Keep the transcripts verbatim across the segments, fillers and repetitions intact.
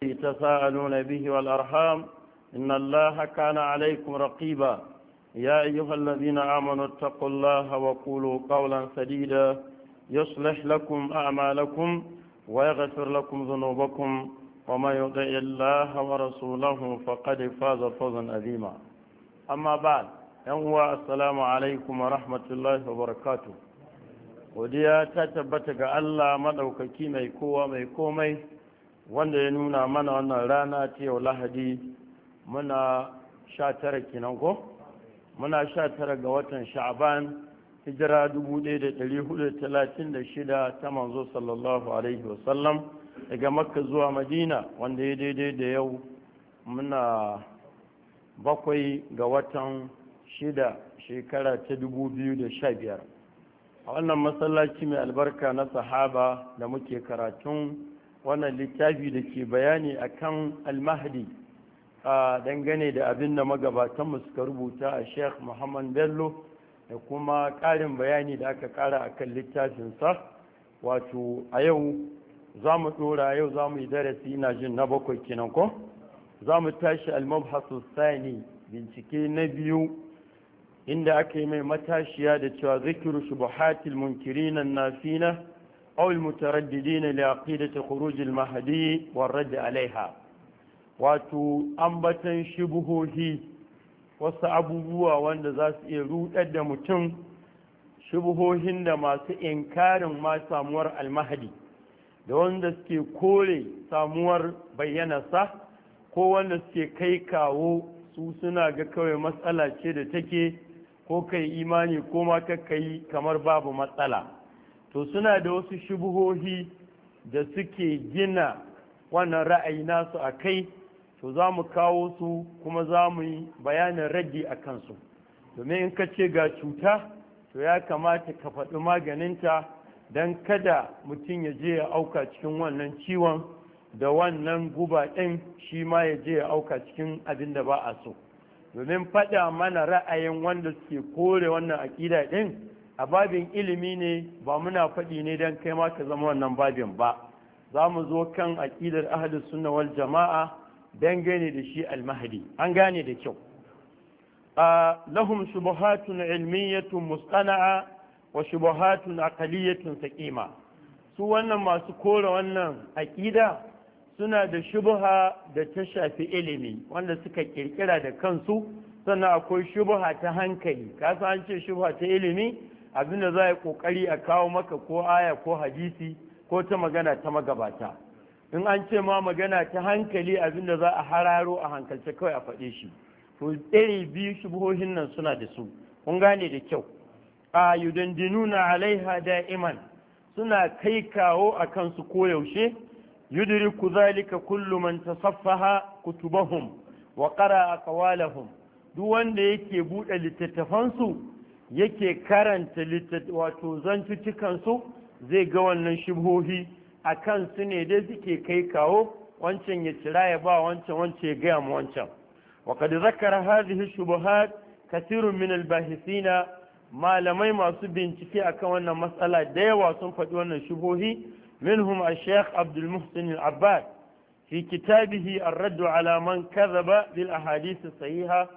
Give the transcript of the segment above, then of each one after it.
تساءلون به والأرحام إن الله كان عليكم رقيبا يا أيها الذين آمنوا اتقوا الله وقولوا قولا سديدا يصلح لكم أعمالكم ويغفر لكم ذنوبكم وما يطع الله ورسوله فقد فاز فوزا عظيما أما بعد يوم السلام عليكم ورحمة الله وبركاته godiya ta tabbata ga Allah madaukaki mai kowa mai komai wanda ya nuna mana wannan rana ta yau Lahadi muna sha tara kenan ko muna sha tara ga watan Sha'ban hijira dubu ɗaya da ɗari hudu da talatin da shida ta manzo sallallahu alaihi wasallam daga Makka zuwa Madina wanda ya daidai da yau muna bakwai ga watan shida shekara ta dubu biyu da sha biyar a wannan masallaci mai albarka na Sahaba da muke karatun wannan littafi da ke bayani akan al-Mahdi a dangane da abin da magabatanmu suka rubuta a Sheikh Muhammad Bello da kuma ƙarin bayani da aka ƙara akan littafinsa wato a yau za mu ɗora yau za mu yi darasi ina jin na bakwai kenan ko za mu tashi al-mabhasu sani bincike na biyu inda aka yi mai matashiya da cewa zikiru shubuhatil munkirina nafina aw almutaraddidina li aqidati khuruj almahdi war radd alaiha wato ambatan shubuhohi wasu abubuwa wanda za su iya rudar da mutum shubuhohin da masu inkarin ma samuwar almahdi da wanda suke kore samuwar bayyanarsa ko wanda suke kai kawo su suna ga kawai matsala ce da take ko kai imani ko ma kai kamar babu matsala to suna da wasu shubuhohi da suke gina wannan ra'ayi nasu a kai to za mu kawo su kuma za mu yi bayanin raddi a kansu domin in ka ce ga cuta to ya kamata ka faɗi maganinta don kada mutum ya je ya auka cikin wannan ciwon da wannan guba ɗin shi ma ya je ya auka cikin abin da ba a so domin faɗa mana ra'ayin wanda suke kore wannan aƙida ɗin a babin ilimi ne ba muna faɗi ne don kai ma ka zama wannan babin ba za mu zo kan aƙidar ahlus sunna wal jama'a dangane da shi al-mahdi an gane da kyau lahum shubuhatun ilmiyatun mustana'a wa shubuhatun aqliyatun saqima su wannan masu kore wannan aƙida suna da shubha da ta shafi ilimi wanda suka kirkira da kansu sannan akwai shubha ta hankali kasa an ce shubha ta ilimi abinda za a yi kokari a kawo maka ko aya ko hadisi ko ta magana ta magabata in an ce ma magana ta hankali abinda za a hararo a hankalce kawai a faɗe shi to iri biyu shubuhohin nan suna da su kun gane da kyau a yudandinuna alaiha da'iman suna kai kawo a kansu koyaushe يدرك ذلك كل من تصفح كتبهم وقرأ أقوالهم duk wanda yake buɗe littattafansu yake karanta wato zantuttukansu zai ga wannan shubhohi a kansu ne dai suke kai kawo wancan ya cira ya ba wancan wancan ya gaya mu wancan وقد ذكر هذه الشبهات كثير من الباحثين malamai masu bincike akan wannan matsala da yawa sun faɗi wannan shubhohi منهم الشيخ عبد المحسن العباد في كتابه الرد على من كذب بالأحاديث الصحيحة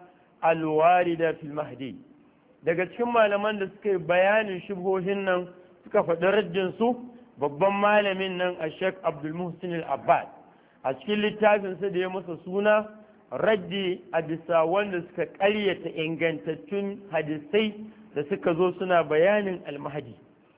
الواردة في المهدي daga cikin malaman da suka yi bayanin shubhohin nan suka faɗi raddinsu babban malamin nan a Sheikh Abdul Muhsin Al-Abbad a cikin littafinsa da ya masa suna raddi a bisa wanda suka ƙaryata ingantattun hadisai da suka zo suna bayanin al-mahdi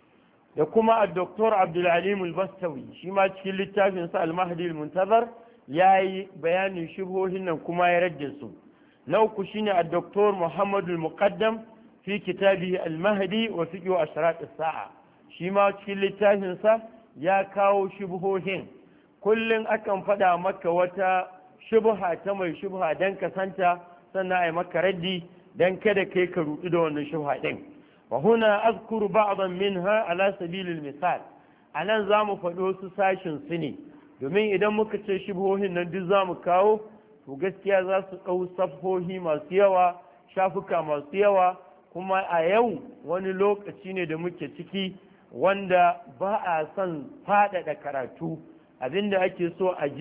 da kuma a doktor Abdulalim al-Bastawi shi ma cikin littafinsa al-Mahdi al-Muntazar ya yi bayanin shubhohin nan kuma ya rage su na uku shine a doktor Muhammad al-Muqaddam fi kitabihi al-Mahdi wa fiqh ashrat as-sa'a shi ma cikin littafinsa ya kawo shubhohin kullun akan faɗa maka wata shubha ta mai shubha dan kasanta sannan ai maka raddi dan kada kai ka rudu da wannan shubha din وهنا أذكر بعضا منها على سبيل المثال أنا زام فدوس ساشن سني domin idan muka ce shibhohin nan duk zamu kawo to gaskiya za su ɗau safhohi masu yawa shafuka masu yawa kuma a yau wani lokaci ne da muke ciki wanda ba a son faɗaɗa karatu abinda ake so a ji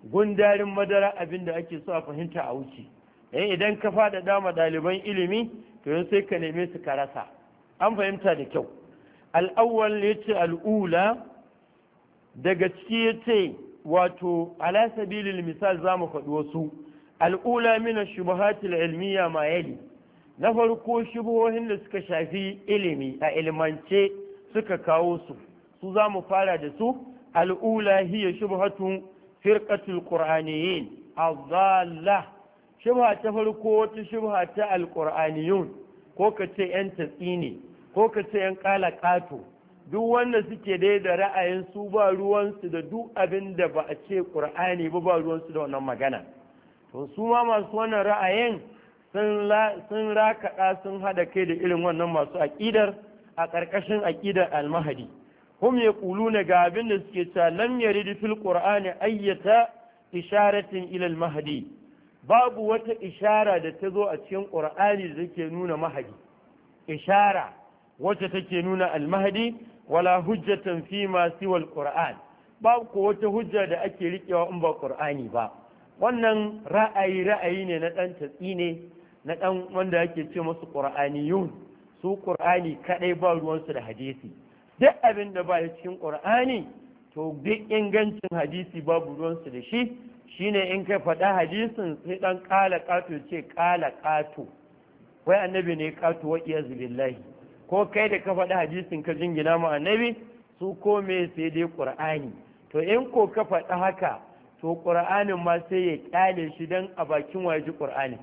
gundarin madara abin da ake so a fahimta a wuce eh idan ka faɗaɗa ma ɗaliban ilimi to yanzu sai ka neme su ka rasa an fahimta da kyau al'awwal ya ce al'ula daga ciki ya ce wato ala sabilil misal za mu faɗi wasu al'ula mina shubuhatul ilmiya ma yali na farko shubuhohin da suka shafi ilimi a ilmance suka kawo su su za mu fara da su al'ula hiya shubhatun firqatul qur'aniyyin adalla shubha ta farko wata shubha ta alqur'aniyun ko ka ce yan tatsini ko ka ce yan kala kato duk wanda suke dai da ra'ayin su ba ruwansu da duk abin da ba a ce qur'ani ba ba ruwansu da wannan magana to su ma masu wannan ra'ayin sun rakaɗa sun haɗa kai da irin wannan masu aƙidar a ƙarƙashin aƙidar almahadi hum ya ƙulu na ga abin da suke cewa lam yarid fil qur'ani ayyata isharatin ila almahdi babu wata ishara da ta zo a cikin qur'ani da take nuna mahadi ishara wacce take nuna almahdi wala hujjatan fi ma siwa alquran babu ko wata hujja da ake riƙewa in ba qur'ani ba wannan ra'ayi ra'ayi ne na ɗan tatsi ne na ɗan wanda yake ce masu ƙur'aniyun su ƙur'ani kaɗai ba ruwansu da hadisi duk abin da ba cikin ƙur'ani to duk ingancin hadisi babu ruwansu da shi shine in kai faɗa hadisin sai ɗan ƙala ƙato ce ƙala ƙato wai annabi ne ƙato wa iyazu billahi ko kai da ka faɗa hadisin ka jingina ma annabi su ko me sai dai ƙur'ani to in ko ka faɗa haka to ƙur'anin ma sai ya ƙyale shi don a bakin waje ƙur'ani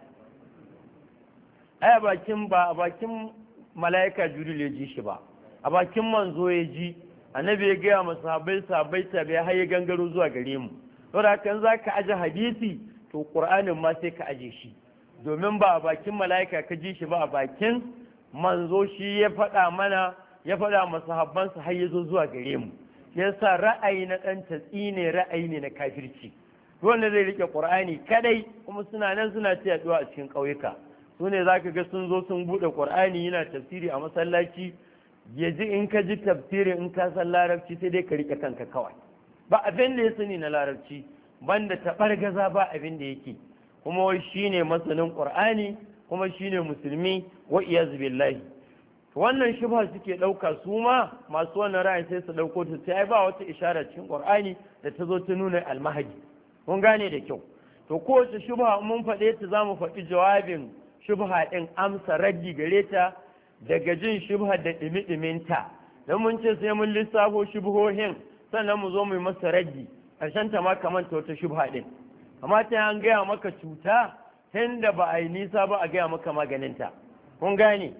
ai a bakin ba a bakin mala'ika jibril ya ji shi ba a bakin manzo ya ji annabi ya gaya masa sahabbai sahabbai tabi har ya gangaro zuwa gare mu saboda haka za ka aje hadisi to ƙur'anin ma sai ka aje shi domin ba a bakin mala'ika ka ji shi ba a bakin manzo shi ya faɗa mana ya faɗa masa sahabbansa har ya zo zuwa gare mu yasa ra'ayi na ɗan tatsi ne ra'ayi ne na kafirci wanda zai rike ƙur'ani kadai kuma suna nan suna ta yaduwa a cikin ƙauyuka su ne za ka ga sun zo sun buɗe ƙur'ani yana tafsiri a masallaci ya ji in ka ji tafsiri in ka san larabci sai dai ka rike kanka kawai ba abin da ya sani na larabci banda taɓargaza ba abin da yake kuma wai shine masanin ƙur'ani kuma shine musulmi wa iyaz billahi wannan shubha suke ɗauka su ma masu wannan ra'ayi sai su ɗauko ta sai ba wata ishara cikin ƙur'ani da ta zo ta nuna almahadi kun gane da kyau to kowace shubha mun faɗe ta za mu faɗi jawabin shubha ɗin amsa raddi gare ta daga jin shubha da ɗimi-ɗiminta don mun ce sai mun lissafo shubhohin sannan mu zo mu yi masa raddi ƙarshen ta ma kamar ta wata shubha ɗin amma ta an gaya maka cuta tunda ba a yi nisa ba a gaya maka maganinta kun gane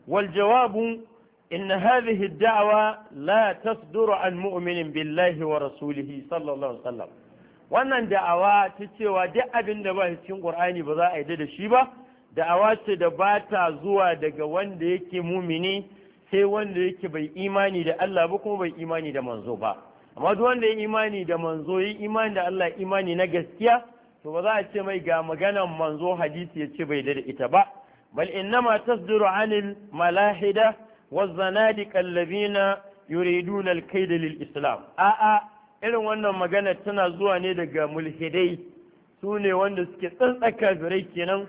والجواب إن هذه الدعوة لا تصدر عن مؤمن بالله ورسوله صلى الله عليه وسلم wannan da'awa ta cewa duk abin da ba cikin Qur'ani ba za a yi da shi ba da'awa ce da ba ta zuwa daga wanda yake mumini sai wanda yake bai imani da Allah ba kuma bai imani da manzo ba amma duk wanda ya imani da manzo yi imani da Allah imani na gaskiya to ba za a ce mai ga maganan manzo hadisi ya ce bai da ita ba بل إنما تصدر عن الملاحدة والزنادقة الذين يريدون الكيد للإسلام آآ إلى وانا مغانا تنازوا ندق ملحدي سوني وانا سكتن أكافري كنا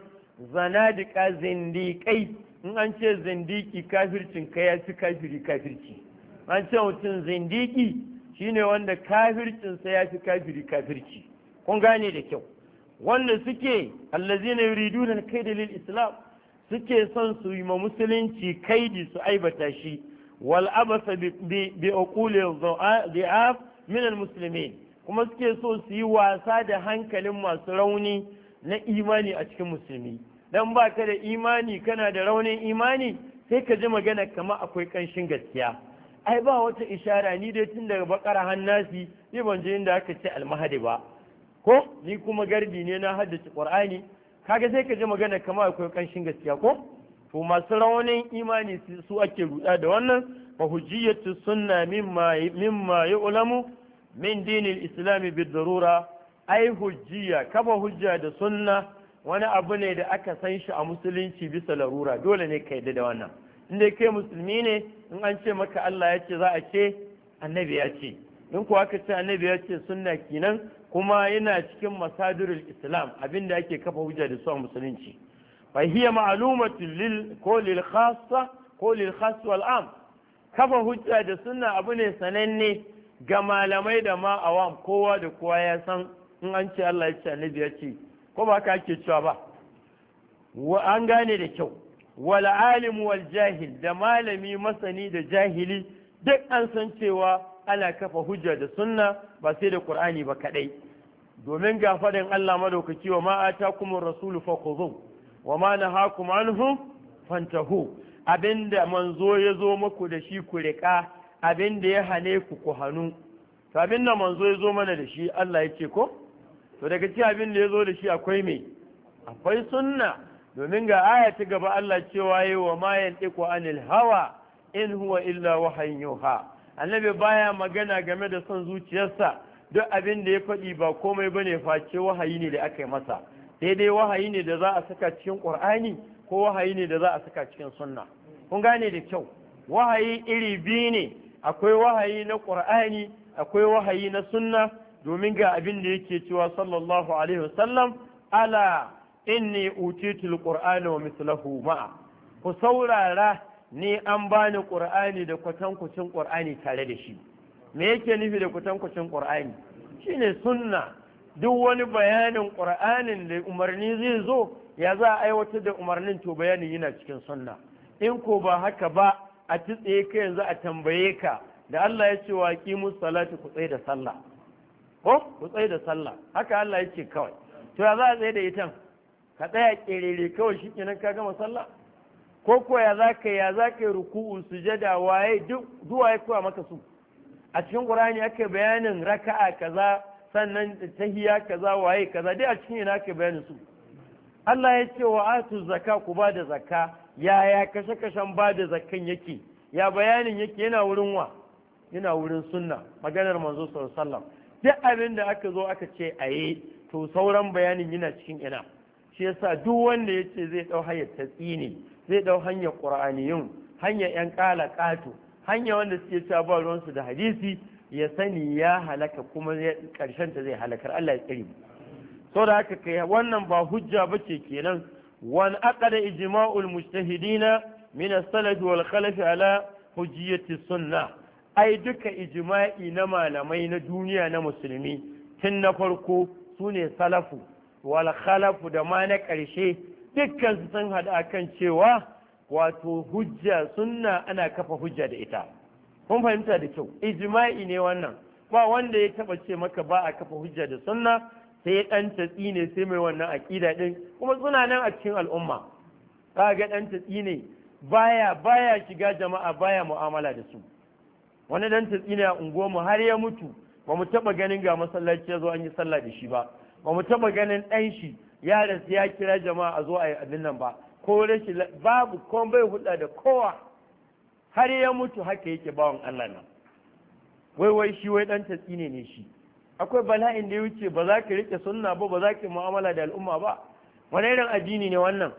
زنادقة زنديقي أنت زنديقي كافر تنكيات كافري كافرتي أنت وتن زنديقي shine wanda kafircinsa ya fi kafiri kafirci kun gane da kyau wanda suke allazina yuriduna al-kayda lil islam suke son su yi ma musulunci kaidi su aibata shi wal abasa bi uquli dhi'af min al muslimin kuma suke so su yi wasa da hankalin masu rauni na imani a cikin musulmi dan baka da imani kana da raunin imani sai ka ji magana kamar akwai kanshin gaskiya ai ba wata ishara ni dai tun daga bakara hannasi ni ban je inda aka ce almahadi ba ko ni kuma gardi ne na haddace qur'ani kaga sai ka ji magana kamar akwai kanshin gaskiya ko to masu raunin imani su ake ruda da wannan fa hujjiyatu sunna mimma mimma yu'lamu min dinil islam bid darura ai hujjiya kafa hujja da sunna wani abu ne da aka san shi a musulunci bisa larura dole ne ka yadda da wannan inda kai musulmi ne in an ce maka Allah ya ce za a ce annabi ya ce in kuwa aka ce annabi ya ce sunna kenan kuma yana cikin masadirul islam abinda ake kafa hujja da su a musulunci fa hiya ma'lumatun lil ko lil khassa ko lil khass wal am kafa hujja da sunna abu ne sananne ga malamai da ma awam kowa da kowa ya san in an ce Allah ya ce annabi ya ce ko ba ka ake cewa ba wa an gane da kyau wal alim wal jahil da malami masani da jahili duk an san cewa ana kafa hujja da sunna ba sai da qur'ani ba kadai domin ga fadin Allah madaukaki wa ma atakumur rasulu fakhudhu wa ma nahakum anhu fantahu abinda manzo ya zo muku da shi ku riƙa abinda ya hane ku ku hanu to abinda manzo ya zo mana da shi Allah ya ce ko to daga ci abinda ya zo da shi akwai me akwai sunna domin ga aya ta gaba Allah cewa yi wa ma yantiqu anil hawa in huwa illa wahyun yuha annabi baya magana game da son zuciyarsa duk abin da ya faɗi ba komai bane face wahayi ne da aka yi masa sai dai wahayi ne da za a saka cikin Qur'ani ko wahayi ne da za a saka cikin sunna kun gane da kyau wahayi iri biyu ne akwai wahayi na Qur'ani akwai wahayi na sunna domin ga abin da yake cewa sallallahu alaihi wasallam ala inni utitul qur'ana wa mithluhu ma'a ku saurara ni an bani qur'ani da kwatankwacin qur'ani tare da shi me yake nufi da kwatankwacin qur'ani shine sunna duk wani bayanin qur'anin da umarni zai zo ya za a aiwatar da umarnin to bayanin yana cikin sunna in ko ba haka ba a tsaye ka yanzu a tambaye ka da Allah ya ce wa qimus salati ku tsaye da sallah ko ku tsaye da sallah haka Allah ya ce kawai to ya za a tsaye da ita ka tsaya kerere kawai shikenan ka gama sallah ko ko ya za ka ya za ka yi ruku'u sujada waye duk duwa ya koya maka su a cikin qur'ani aka bayanin raka'a kaza sannan tahiyya kaza waye kaza dai a cikin ina aka bayanin su Allah ya ce wa atu zakka ku ba da zakka yaya kashe kashen ba da zakkan yake ya bayanin yake yana wurin wa yana wurin sunna maganar manzo sallallahu alaihi wasallam duk abin da aka zo aka ce ayi to sauran bayanin yana cikin ina shi yasa duk wanda ya ce zai dau hanyar tatsini zai dau hanyar qur'aniyun hanyar yan kala katu hanya wanda suke cewa ba ruwansu da hadisi ya sani ya halaka kuma karshen ta zai halakar Allah ya tsare so da haka kai wannan ba hujja bace kenan wan aqada ijma'ul mujtahidina min as-salaf wal khalaf ala hujjiyati sunnah ai duka ijma'i na malamai na duniya na musulmi tun na farko sune salafu wal khalafu da ma na ƙarshe dukkan su sun hada kan cewa wato hujja sunna ana kafa hujja da ita kun fahimta da kyau ijma'i ne wannan ba wanda ya taba ce maka ba a kafa hujja da sunna sai ya dan tatsi ne sai mai wannan aqida din kuma suna nan a cikin al'umma kaga dan tatsi ne baya baya shiga jama'a baya mu'amala da su wani dan tatsi ne a unguwarmu har ya mutu ba mu taba ganin ga masallaci ya zo an yi sallah da shi ba ba mu taba ganin dan shi ya rasu ya kira jama'a a zo a yi abin nan ba ko rashin babu ko bai hulɗa da kowa har ya mutu haka yake bawan Allah nan wai wai shi wai dan tatsine ne shi akwai bala'in da ya wuce ba za ka rike sunna ba ba za ka mu'amala da al'umma ba wani irin addini ne wannan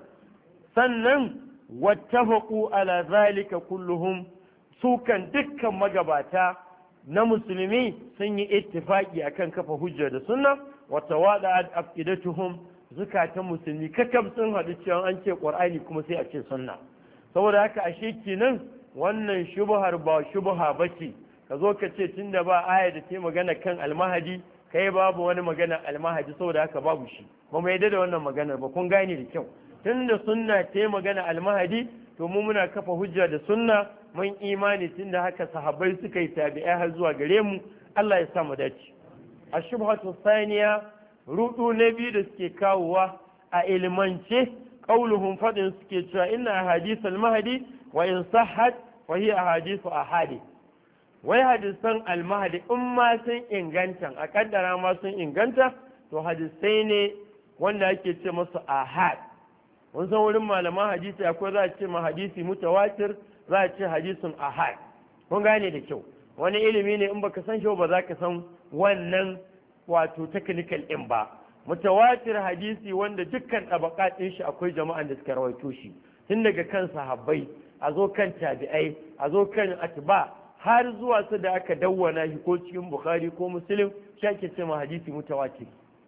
sannan wattafaqu ala zalika kulluhum sukan dukkan magabata na musulmi sun yi ittifaki akan kafa hujja da sunna wa tawada afidatuhum zukatan musulmi kakab sun haɗu cewa an ce ƙwar'ani kuma sai a ce sunna saboda haka ashe kenan wannan shubhar ba shubha bace ka zo ka ce tunda ba aya da ta magana kan almahadi kai babu wani magana almahadi saboda haka babu shi ba mu yadda da wannan maganar ba kun gane da kyau tunda sunna ta magana almahadi to mu muna kafa hujja da sunna mun imani tunda haka sahabbai suka yi tabi'ai har zuwa gare mu Allah ya sa mu dace ashubhatu thaniya rudu na biyu da suke kawowa a ilmance qauluhum fadin suke cewa inna ahadith al-mahdi wa in sahhat wa hiya ahadith ahadi wai hadisan al-mahdi in ma sun inganta a kaddara ma sun inganta to hadisai ne wanda ake ce masu ahad mun san wurin malaman hadisi akwai za a ce ma hadisi mutawatir za a ce hadisun ahad kun gane da kyau wani ilimi ne in baka san shi ba za ka san wannan wato technical ɗin ba mutawatir hadisi wanda dukkan tabaka ɗin shi akwai jama'an da suka rawaito shi tun daga kan sahabbai a zo kan tabi'ai a zo kan atba har zuwa su da aka dawwana shi ko cikin bukhari ko muslim shi ake ce ma hadisi mutawatir.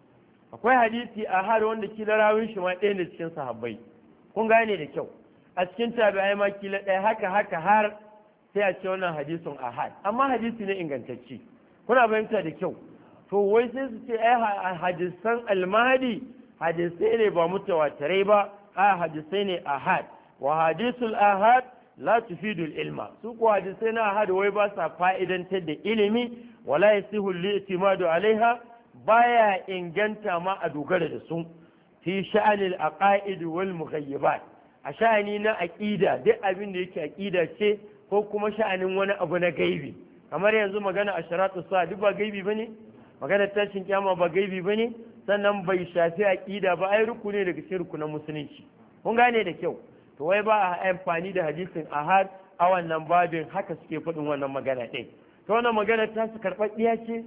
akwai hadisi ahad wanda kila rawin shi ma ɗaya ne cikin sahabbai, kun gane da kyau, a cikin tabi'ai ma kila ɗaya, haka haka har sai a ce wannan hadisin ahad, amma hadisi ne ingantacce, kuna fahimta da kyau. to wai sai su ce ai hadisan almahdi hadisai ne ba mutawatirai ba, a hadisai ne ahad, wa hadisul ahad la tufidul ilma, su ko hadisai na ahad wai ba sa fa'idantar da ilimi, wala yasihu al-i'timadu alaiha, baya inganta ma a dogara da su fi sha'anil aqaid wal mughayyibat, a sha'ani na aqida, duk abin da yake aqida ce ko kuma sha'anin wani abu na gaibi, kamar yanzu magana asharatu sa duk ba gaibi bane, magana tashin kiyama ba gaibi bane, sannan bai shafi aqida ba, ai rukuni daga cikin rukunan musulunci, kun gane da kyau. to wai ba a amfani da hadisin ahad a wannan babin, haka suke faɗin wannan magana ɗin. to wannan magana ta su karɓaɗɗiya ce,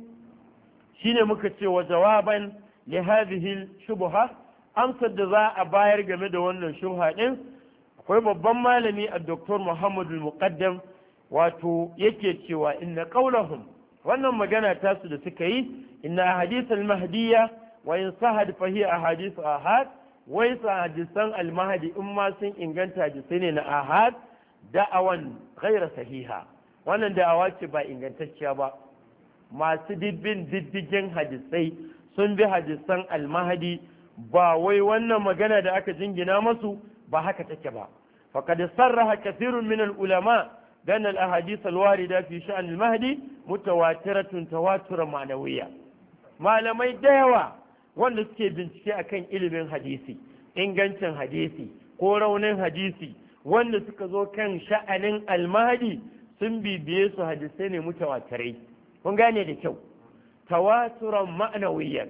shine muka ce wa jawaban li hadhihi shubha, amsar da za a bayar game da wannan shubha din, akwai babban malami a Dr. Muhammad al-Muqaddam wato yake cewa inna qawlahum, wannan magana ta su da suka yi, inna ahadith al-mahdiyya wa in sahad fa hiya ahadith ahad, wai sa hadisan al-mahdi in ma sun inganta hadisai ne na ahad, da'awan ghayra sahiha, wannan da'awa ce ba ingantacciya ba. masu dibbin diddigin hadisai sun bi hadisan almahadi, ba wai wannan magana da aka jingina masu ba haka take ba. faqad sarraha kathirun min al-ulama dan al-ahadith al-warida fi sha'n al-mahdi mutawatiratun tawaturan ma'nawiyya. malamai da yawa wanda suke bincike akan ilimin hadisi, ingancin hadisi ko raunin hadisi, wanda suka zo kan sha'anin almahdi sun bibiye su hadisai ne mutawatirai, kun gane da kyau, tawaturan ma'anawiyyar,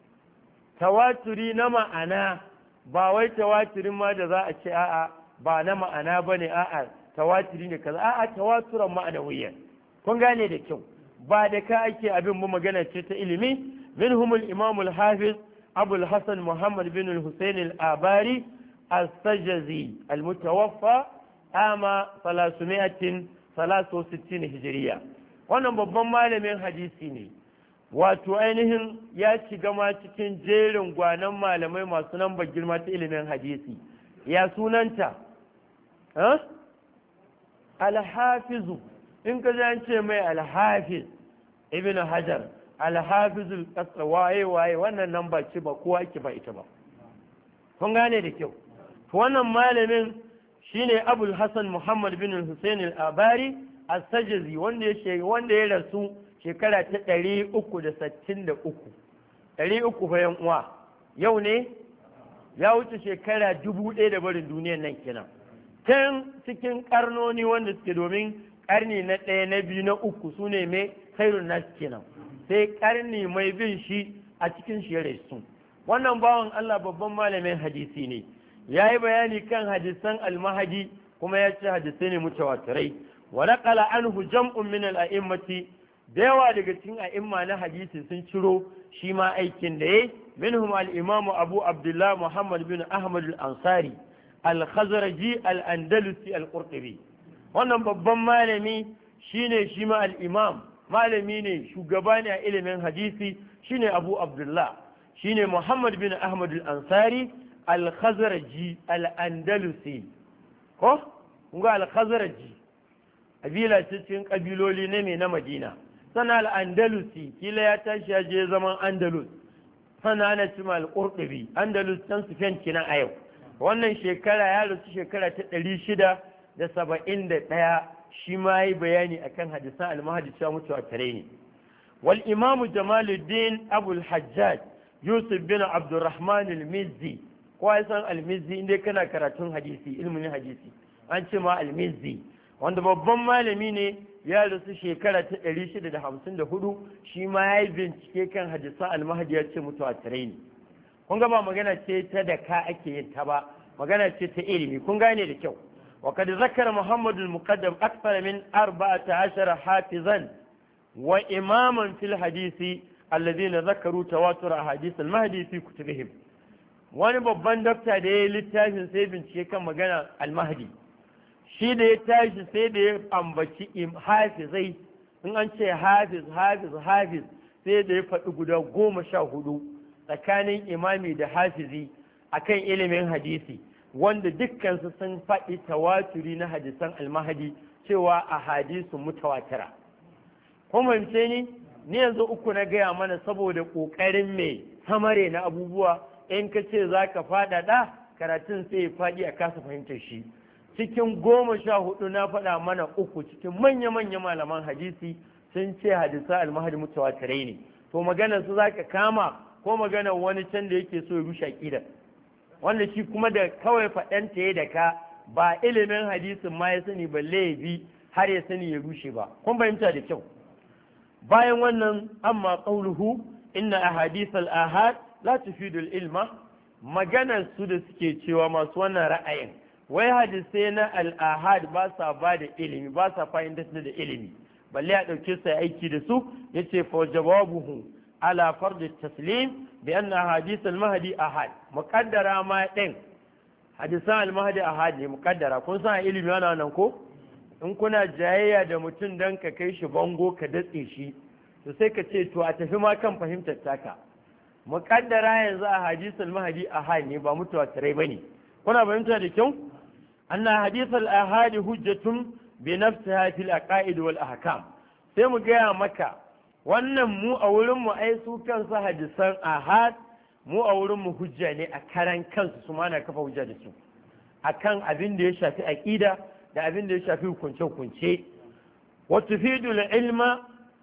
tawaturi na ma'ana, ba wai tawaturin ma da za a ce a'a ba na ma'ana ba ne, a'a tawaturi ne kaza, a'a tawaturan ma'anawiyyar, kun gane da kyau, ba da ka ake abin mu magana ce ta ilimi. منهم الإمام الحافظ أبو الحسن محمد بن الحسين الآباري السجزي المتوفى عام ثلاثمائة وثلاثة وستين هجرية. wannan babban malamin hadisi ne, wato ainihin ya shiga ma cikin jerin gwanan malamai masu nan ba girma ta ilimin hadisi. ya sunanta alhafizu, in ka ce mai alhafiz ibn hajar, alhafizul ƙasa waye waye, wannan nan ba ce ba kowa ke ba ita ba, kun gane da kyau. wannan malamin shine abul hasan muhammad bin hussein al-abari as-sajazi, wanda ya wanda ya rasu shekara ta ɗari uku da sittin da uku, ɗari uku bayan uwa, yau ne ya wuce shekara dubu ɗaya da barin duniyar nan kenan, can cikin karnoni wanda suke, domin karni na ɗaya na biyu na uku su ne mai khairun nas kenan, sai karni mai bin shi a cikin shi ya rasu. wannan bawan Allah babban malamin hadisi ne, ya yi bayani kan hadisan almahadi, kuma ya ce hadisai ne mutawatirai. wa naqala anhu jam'un min al-a'immati, da yawa daga cikin a'imma na hadisi sun ciro shi ma aikin da yayi. minhum al-imam Abu Abdullah Muhammad bin Ahmad al-Ansari al-Khazraji al-Andalusi al-Qurtubi. wannan babban malami shine shi ma al-imam, malami ne, shugaba ne a ilimin hadisi, shine Abu Abdullah, shine Muhammad bin Ahmad al-Ansari al-Khazraji al-Andalusi. ko kun ga al-Khazraji kabila cikin kabiloli ne mai na Madina, sana al-Andalusi kila ya tashi ya je zaman Andalus, sana ana cima al-Qurtubi, Andalus can su kina a yau. wannan shekara ya rasu shekara ta ɗari shida da saba'in da ɗaya, shi ma yi bayani akan hadisan al-mahdi cewa mutuwa tare ne. wal imamu Jamaluddin Abul Hajjaj Yusuf bin Abdurrahman al-Mizzi, ko ya san al-Mizzi inda kana karatun hadisi, ilmin hadisi an ce ma al-Mizzi, wanda babban malami ne, ya rasu shekara ta ɗari shida da hamsin da hudu, shi ma ya yi bincike kan hadisan al-mahdi ya ce mutuwa tare ne. kun ga ba magana ce ta da ka ake yin ta ba, magana ce ta ilimi, kun gane da kyau. وقد ذكر محمد المقدم أكثر من أربعة عشر حافظا وإماما في الحديث الذين ذكروا تواتر أحاديث المهدي في كتبهم. wani babban dokta da ya yi littafin sai bincike kan magana almahdi, shi da ya tashi sai da ya ambaci hafizai, in an ce hafiz hafiz hafiz sai da ya faɗi guda goma sha hudu tsakanin imami da hafizi akan ilimin hadisi, wanda dukkansu sun faɗi tawaturi na hadisan almahadi cewa a hadisu mutawatira. kuma ce ni ni yanzu uku na gaya mana saboda ƙoƙarin mai samare na abubuwa, in ka ce za ka faɗaɗa karatun sai ya faɗi a kasa fahimtar shi. Cikin goma sha hudu na faɗa mana uku cikin manya-manya malaman hadisi sun ce hadisa almahadi mutawatirai ne. To maganar su za ka kama ko maganar wani can da yake so ya rushe aƙidar, wanda shi kuma da kawai faɗanta ya da ka ba ilimin hadisin ma ya sani balle ya bi har ya sani ya rushe ba. Kun fahimta da kyau. bayan wannan amma qauluhu inna ahadith al-ahad la tufidu al-ilma, maganar su da suke cewa masu wannan ra'ayin wai hadisai na al-ahad ba sa ba da ilimi, ba sa fahimtar da ilimi balle a dauke su aiki da su. yace fa jawabuhu ala fard at-taslim bi anna ahadith al-mahdi ahad, muqaddara ma din hadisan al-mahdi ahad ne muqaddara. kun san ilimi yana nan ko, in kuna jayayya da mutum don ka kai shi bango ka datse shi, to sai ka ce to a tafi ma kan fahimtar taka. Muƙaddara yanzu a hadisul mahadi ahad ne ba mutawatirai bane. Kuna fahimta da kyau? Anna hadisul ahadi hujjatun bi nafsiha fil aqaid wal ahkam. Sai mu gaya maka wannan mu a wurin mu ai su kansu hadisan ahad mu a wurin mu hujja ne a karan kansu, su ma na kafa hujja da su akan abin da ya shafi aqida da abin da ya shafi hukunce-hukunce. wata fidul ilma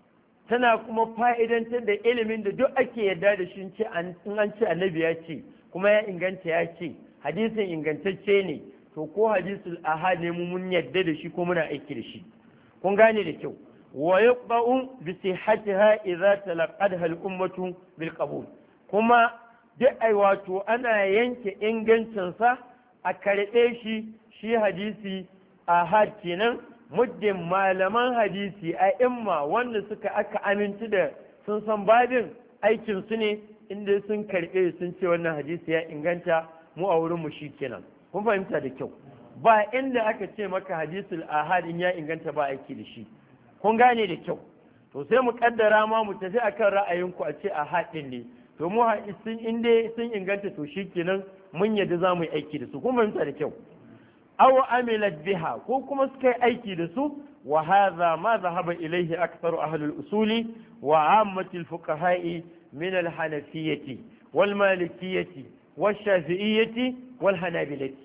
tana kuma fa'idantar da ilimin da duk ake yarda da shi in an ce annabi ya ce kuma ya inganta ya ce hadisin ingantacce ne, to ko hadisul ahad ne mu mun yarda da shi ko muna aiki da shi. kun gane da kyau. wa yuqba'u bi sihhatiha idza talaqadha al-ummatu bil qabul, kuma duk ai wato ana yanke ingancin sa a karɓe shi shi hadisi ahad kenan muddin malaman hadisi a imma wanda suka aka aminci da sun san babin aikin su ne, inda sun karɓe sun ce wannan hadisi ya inganta mu a wurin mu shi kenan. kun fahimta da kyau. ba inda aka ce maka hadisul ahad in ya inganta ba aiki da shi. kun gane da kyau. to sai mu kaddara ma mu tafi akan ra'ayinku a ce ahad din ne, to mu sun inda sun inganta to shi kenan mun yadda za mu yi aiki da su. kun fahimta da kyau. aw amilat biha, ko kuma suka yi aiki da su. wa hadha ma dhahaba ilayhi aktharu ahli al-usuli wa ammati al-fuqaha'i min al-hanafiyyati wal malikiyyati wal shafi'iyyati wal hanabilati.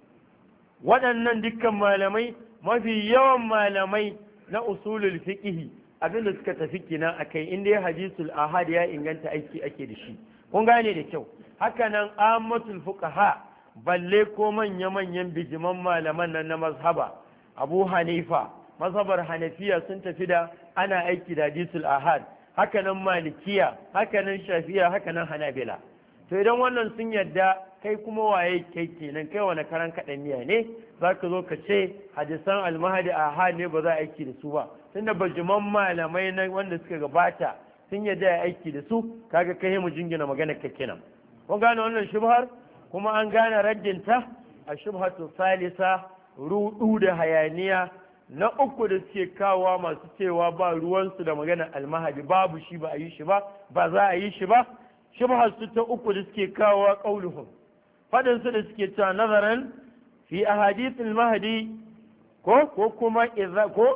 waɗannan dukkan malamai, mafi yawan malamai na usulul fiqh abinda suka tafi kina akai, inda hadisul ahad ya inganta aiki ake da shi. kun gane da kyau. haka nan ammatul fuqaha, balle ko manya-manyan bijiman malaman nan na mazhaba. abu hanifa mazhabar hanafiya sun tafi da ana aiki da hadisul ahad, hakanan malikiya, hakanan shafiya, hakanan hanabila. to idan wannan sun yadda, kai kuma waye kai kenan, kai wani karan kaɗaniya ne za ka zo ka ce hadisan almahadi ahad ne ba za a aiki da su ba, tunda bijiman malamai na wanda suka gabata sun yadda ya aiki da su, kaga kai mu jingina magana ka kenan. kun gane wannan shubhar? kuma an gane raddinta. a shubhatu salisa, rudu da hayaniya na uku da suke kawowa masu cewa ba ruwansu da magana almahadi, babu shi, ba a yi shi ba, ba za a yi shi ba. shubhatu ta uku da suke kawowa qauluhum, fadin su da suke cewa nazaran fi ahadith almahdi, ko ko kuma idza ko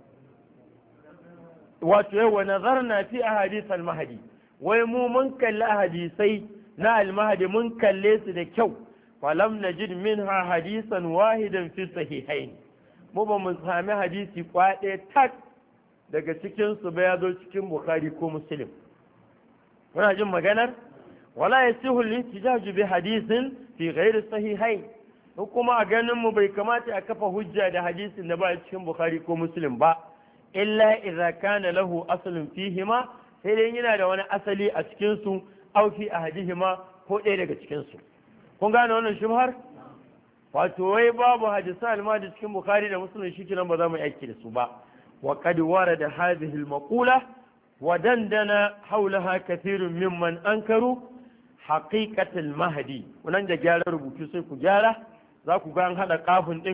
wato yawa nazarna fi ahadith almahdi, wai mu mun kalli hadisai na almahadi mun kalle su da kyau, falam najid minha hadisan wahidan fi sahihain, mu ba mu sami hadisi kwaɗe tak daga cikin su ba ya zo cikin bukhari ko muslim. kuna jin maganar? wala yasihu al-ihtijaj bi hadisin fi ghairi sahihain, kuma a ganin mu bai kamata a kafa hujja da hadisin da ba cikin bukhari ko muslim ba, illa idza kana lahu aslun fihima, sai dai yana da wani asali a cikin su, aw fi ahadihima, ko ɗaya daga cikin su. kun gane wannan shubhar? wato wai babu hadisan almadi cikin bukhari da muslim, shi kenan ba za mu yi aiki da su ba. wa qad warada hadhihi al-maqula wa dandana hawlaha kathirun mimman ankaru haqiqat al-mahdi. wannan da gyara rubutu sai ku gyara, za ku ga an hada kafin din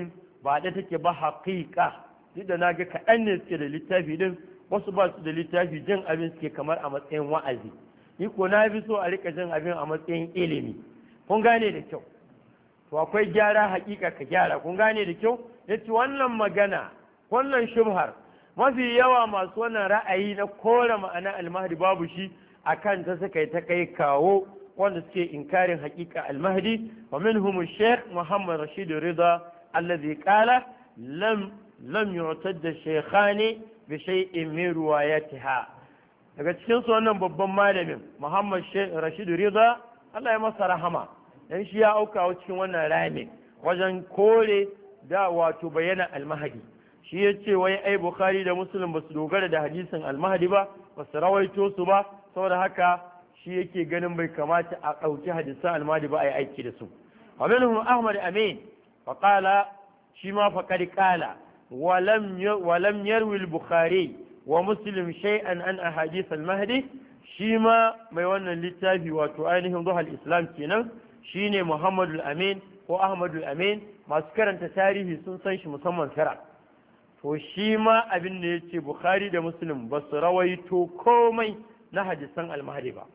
ba da take ba haƙiƙa duk da naga kaɗan ne suke da littafi din wasu ba su da littafi jin abin suke kamar a matsayin wa'azi ni ko na fi so a rika jin abin a matsayin ilimi kun gane da kyau to akwai gyara haƙiƙa ka gyara kun gane da kyau yace wannan magana wannan shubhar mafi yawa masu wannan ra'ayi na kore ma'ana almahdi babu shi akan ta suka yi ta kai kawo wanda suke inkarin haƙiƙa almahdi wa minhum sheikh muhammad rashid rida alladhi qala lam lam yu'tadda shaykhani bi shay'in min riwayatiha daga cikin su wannan babban malamin muhammad rashid rida Allah ya masa rahama dan shi ya auka cikin wannan rami wajen kore da wato bayyana almahdi shi ya ce wai ai bukhari da muslim ba su dogara da hadisin almahdi ba ba su rawaito su ba saboda haka shi yake ganin bai kamata a ɗauki hadisan almahdi ba a yi aiki da su wa minhum ahmad amin fa qala shi ma fa qad qala wa lam wa lam yarwi al-bukhari wa muslim shay'an an ahadith al-mahdi shi ma mai wannan littafi wato ainihin zuhal islam kenan shine muhammad al-amin ko ahmad al-amin masu karanta tarihi sun san shi musamman tara to shi ma abin da ya ce bukhari da muslim ba su rawaito komai na hadisan almahdi ba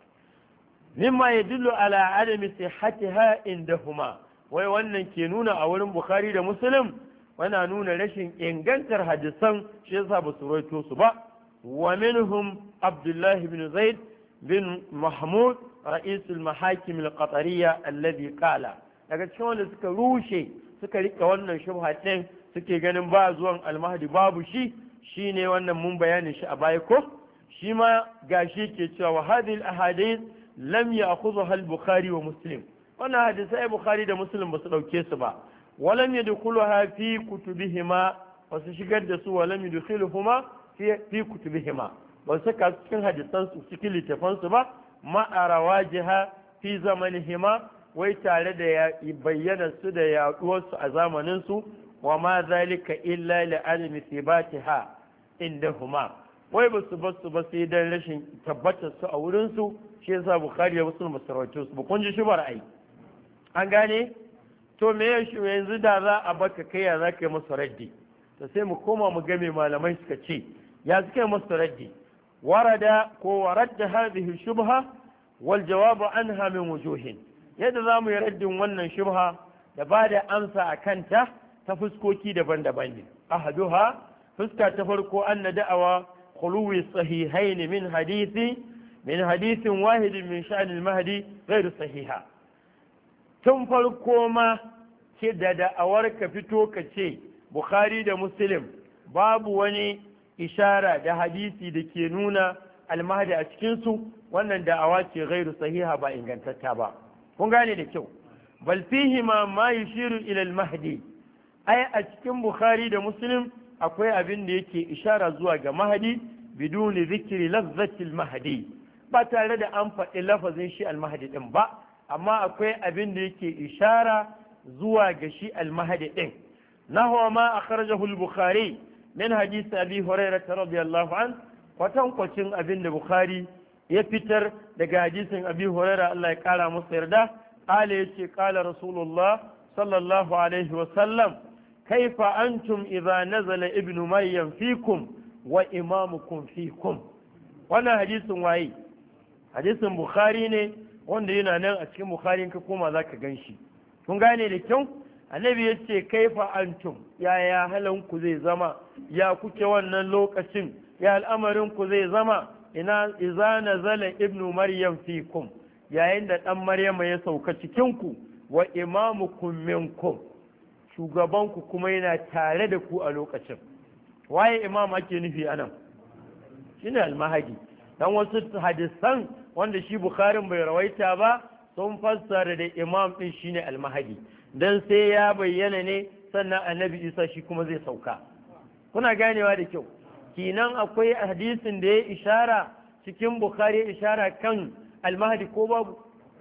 mimma ya dillo ala adami sihhatiha indahuma wai wannan ke nuna a wurin bukhari da muslim wana nuna rashin ingantar hadisan shi yasa ba su rawaito su ba wa minhum abdullah ibn zaid bin mahmud ra'is al-mahakim al-qatariyya alladhi qala daga cikin wanda suka rushe suka rika wannan shubha din suke ganin ba zuwan almahdi babu shi shine wannan mun bayanin shi a baya ko shi ma gashi ke cewa wa hadhihi alahadith lam ya'khudha al-bukhari wa muslim wannan hadisi bukhari da muslim ba su dauke su ba walam yadkhuluha fi kutubihima ba su shigar da su walam yadkhuluhuma fi fi kutubihima ba su ka cikin hadisan su cikin littafan su ba ma arawajiha fi zamanihima wai tare da ya bayyana su da yaduwar su a zamanin su وما ذلك إلا لعدم ثباتها عندهما wai ba su basu ba sai dan rashin tabbatar su a wurin su shi yasa bukhari ya wasu masarautu su ba kun ji shi ba ra'ayi an gane to me ya shi yanzu da za a baka kai ya za ka yi masa raddi to sai mu koma mu ga me malamai suka ce ya suka yi masa raddi warada ko waradda hadhihi shubha wal jawab anha min wujuhin yadda za mu yi raddin wannan shubha da ba da amsa a kanta ta fuskoki daban-daban ne ahaduha fuska ta farko anna da'awa khuluwi sahihain min hadisi min hadisin wahidin min sha'an al-mahdi ghairu sahiha tun farko ma ce da da'awar ka fito ka ce bukhari da muslim babu wani ishara da hadisi da ke nuna al-mahdi a cikin su wannan da'awa ce ghairu sahiha ba ingantatta ba kun gane da kyau bal fihi ma ma yushiru ila al-mahdi ai a cikin bukhari da muslim akwai abin da yake ishara zuwa ga mahdi biduni zikri lazzatil mahdi ba tare da an faɗi lafazin shi al-mahdi din ba amma akwai abin da yake ishara zuwa ga shi al-mahdi din nahwa ma akhrajahu al-bukhari min hadith abi hurairah radiyallahu an kwatan kwacin abin da bukhari ya fitar daga hadisin abi hurairah Allah ya kara masa yarda qala yace qala rasulullah sallallahu alaihi wa sallam كيف أنتم إذا نزل ابن مريم فيكم وإمامكم فيكم وانا حديث واي حديث بخاري ne wanda yana nan a cikin bukhari ka koma zaka ganshi kun gane da kyau annabi yace kaifa antum ya ya halan ku zai zama ya kuke wannan lokacin ya al'amarin ku zai zama ina idza nazala ibnu maryam fikum yayin da dan maryama ya sauka cikin ku wa imamukum minkum shugabanku kuma yana tare da ku a lokacin waye imam ake nufi anan shine al-mahdi dan wasu hadisan wanda shi bukharin bai rawaita ba sun fassara da imam din shine al-mahdi dan sai ya bayyana ne sannan annabi isa shi kuma zai sauka kuna ganewa da kyau kinan akwai hadisin da ya ishara cikin bukhari ishara kan al-mahdi ko babu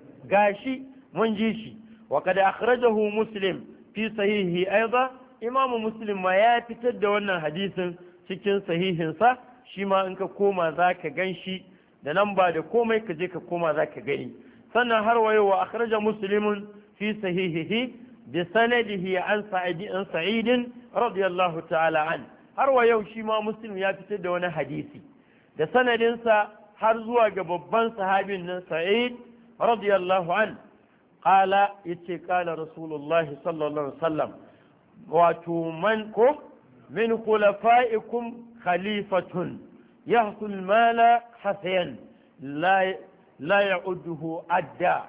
gashi mun ji shi wa kad akhrajahu muslim fi sahihi aiza imamu muslim ma ya fitar da wannan hadisin cikin sahihinsa shi ma in ka koma za ka gan shi da nan ba da komai ka je ka koma za ka gani sannan har wayo wa akhraja muslimun fi sahihihi بسنده عن سعيد عن سعيد رضي الله تعالى عنه har wa yau shi ma muslim ya fitar da wani hadisi da sanadinsa har zuwa ga babban sahabin nan sa'id radiyallahu an qala yace qala rasulullah sallallahu alaihi wasallam wato man ko min khulafa'ikum khalifatun yahsul mala hasan la la ya'uduhu adda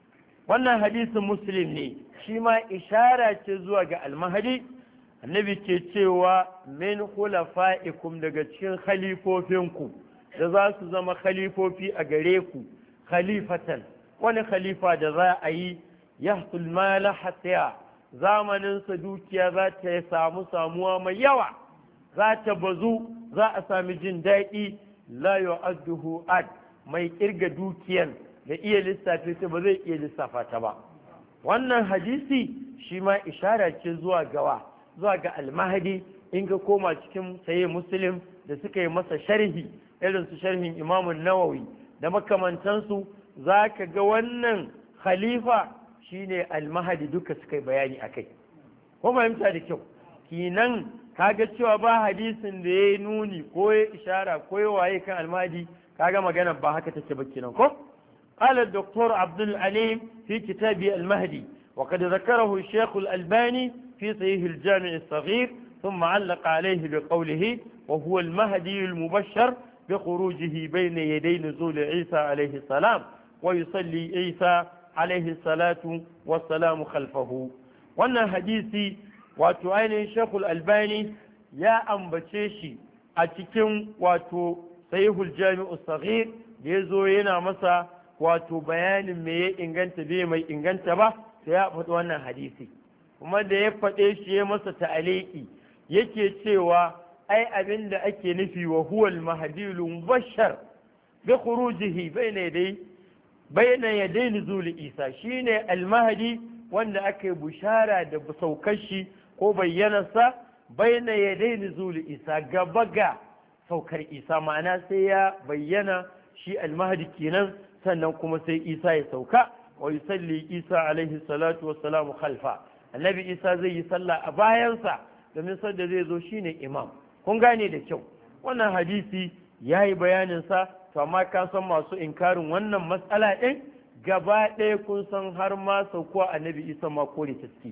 wannan hadisin muslim ne shi ma ishara ce zuwa ga almahdi annabi ke cewa min khulafa'ikum daga cikin khalifofinku da za su zama khalifofi a gare ku khalifatan wani khalifa da za a yi yahsul mala hasiya zamanin sa dukiya za ta samu samuwa mai yawa za ta bazu za a sami jin daɗi la yu'adduhu ad mai kirga dukiyan da iya lissafe ta ba zai iya lissafa ta ba wannan hadisi shi ma ishara ce zuwa gawa zuwa ga almahadi in ka koma cikin saye muslim da suka yi masa sharhi irin su sharhin imamun nawawi da makamantansu za ka ga wannan khalifa shine almahadi duka suka yi bayani a kai ko fahimta da kyau kinan kaga cewa ba hadisin da ya nuni ko ya ishara ko ya waye kan almahadi kaga magana ba haka take ba kenan ko قال الدكتور عبد العليم في كتابه المهدي وقد ذكره الشيخ الألباني في صحيح الجامع الصغير ثم علق عليه بقوله وهو المهدي المبشر بخروجه بين يدي نزول عيسى عليه السلام ويصلي عيسى عليه الصلاة والسلام خلفه وانا حديثي واتو أين الشيخ الألباني يا أنبتشي أتكم واتو صحيح الجامع الصغير يزو ينا مسا wato bayanin me ya inganta bai mai inganta ba sai ya faɗi wannan hadisi kuma da ya faɗe shi ya masa ta'aliki yake cewa ai abin da ake nufi wa huwa al-mahdiyul mubashshar bi khurujihi bayna yaday bayna yaday nuzul isa shine al-mahdi wanda aka yi bushara da saukar shi ko bayyanarsa bayna yaday nuzul isa gaba ga saukar isa ma'ana sai ya bayyana shi al-mahdi kenan sannan kuma sai isa ya sauka wa yusalli isa alaihi salatu wassalamu khalfa annabi isa zai yi sallah a bayansa domin sanda zai zo shine imam kun gane da kyau wannan hadisi yayi bayanin sa to amma ka san masu inkarin wannan matsala din gaba ɗaya kun san har ma saukuwa annabi isa ma kore taske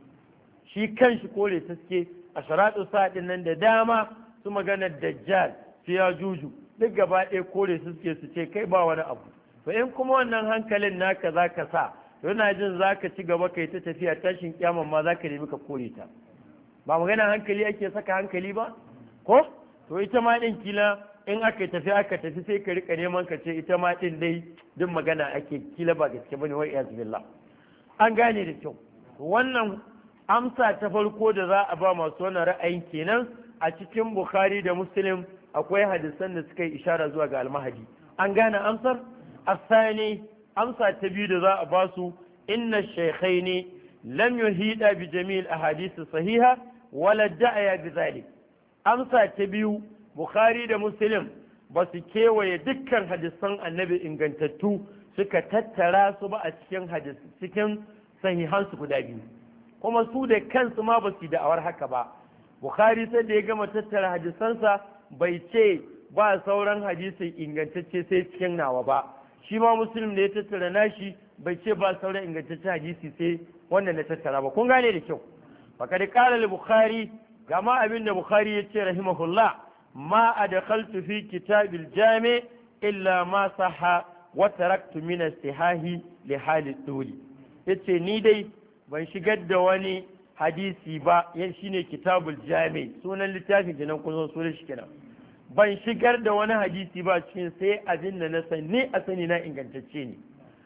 shi kanshi kore taske a sharatu sa'adin nan da dama su maganar dajjal su ya juju duk gaba ɗaya kore suke su ce kai ba wani abu to in kuma wannan hankalin naka za ka sa yana jin za ka ci gaba kai ta tafiya tashin kyaman ma za ka nemi ka kore ta ba magana hankali ake saka hankali ba ko to ita ma ɗin kila in aka tafi aka tafi sai ka rika neman ka ce ita ma ɗin dai duk magana ake kila ba gaske bane wai iyaz billah an gane da kyau wannan amsa ta farko da za a ba masu wannan ra'ayin kenan a cikin bukhari da muslim akwai hadisan da suka yi ishara zuwa ga almahadi an gane amsar الثاني أمسى تبيد ذا أباسو إن الشيخين لم يهيدا بجميع الأحاديث الصحيحة ولا ادعيا بذلك أمسى تبيو بخاري دا مسلم بس كيوة يدكر حديثان النبي إن كنتتو سكا تتراسو بقى سكين حديث سكين صحيحان سكو دابين kuma su da kansu ma ba su da'awar haka ba bukhari sai da ya gama tattara hadisansa bai ce ba sauran hadisin ingantacce sai cikin nawa ba shi ma muslim da ya tattara nashi bai ce ba sauran ingantaccen hadisi sai wannan na tattara ba kun gane da kyau fakad qala al-bukhari gama abin da bukhari ya ce rahimahullah ma adkhaltu fi kitabil jami illa ma sahha wa taraktu min istihahi li hali duli yace ni dai ban shigar da wani hadisi ba yan shine kitabul jami sunan littafin kenan kun zo sunan shi kenan ban shigar da wani hadisi ba cikin sai abin da na sani a sani na ingantacce ne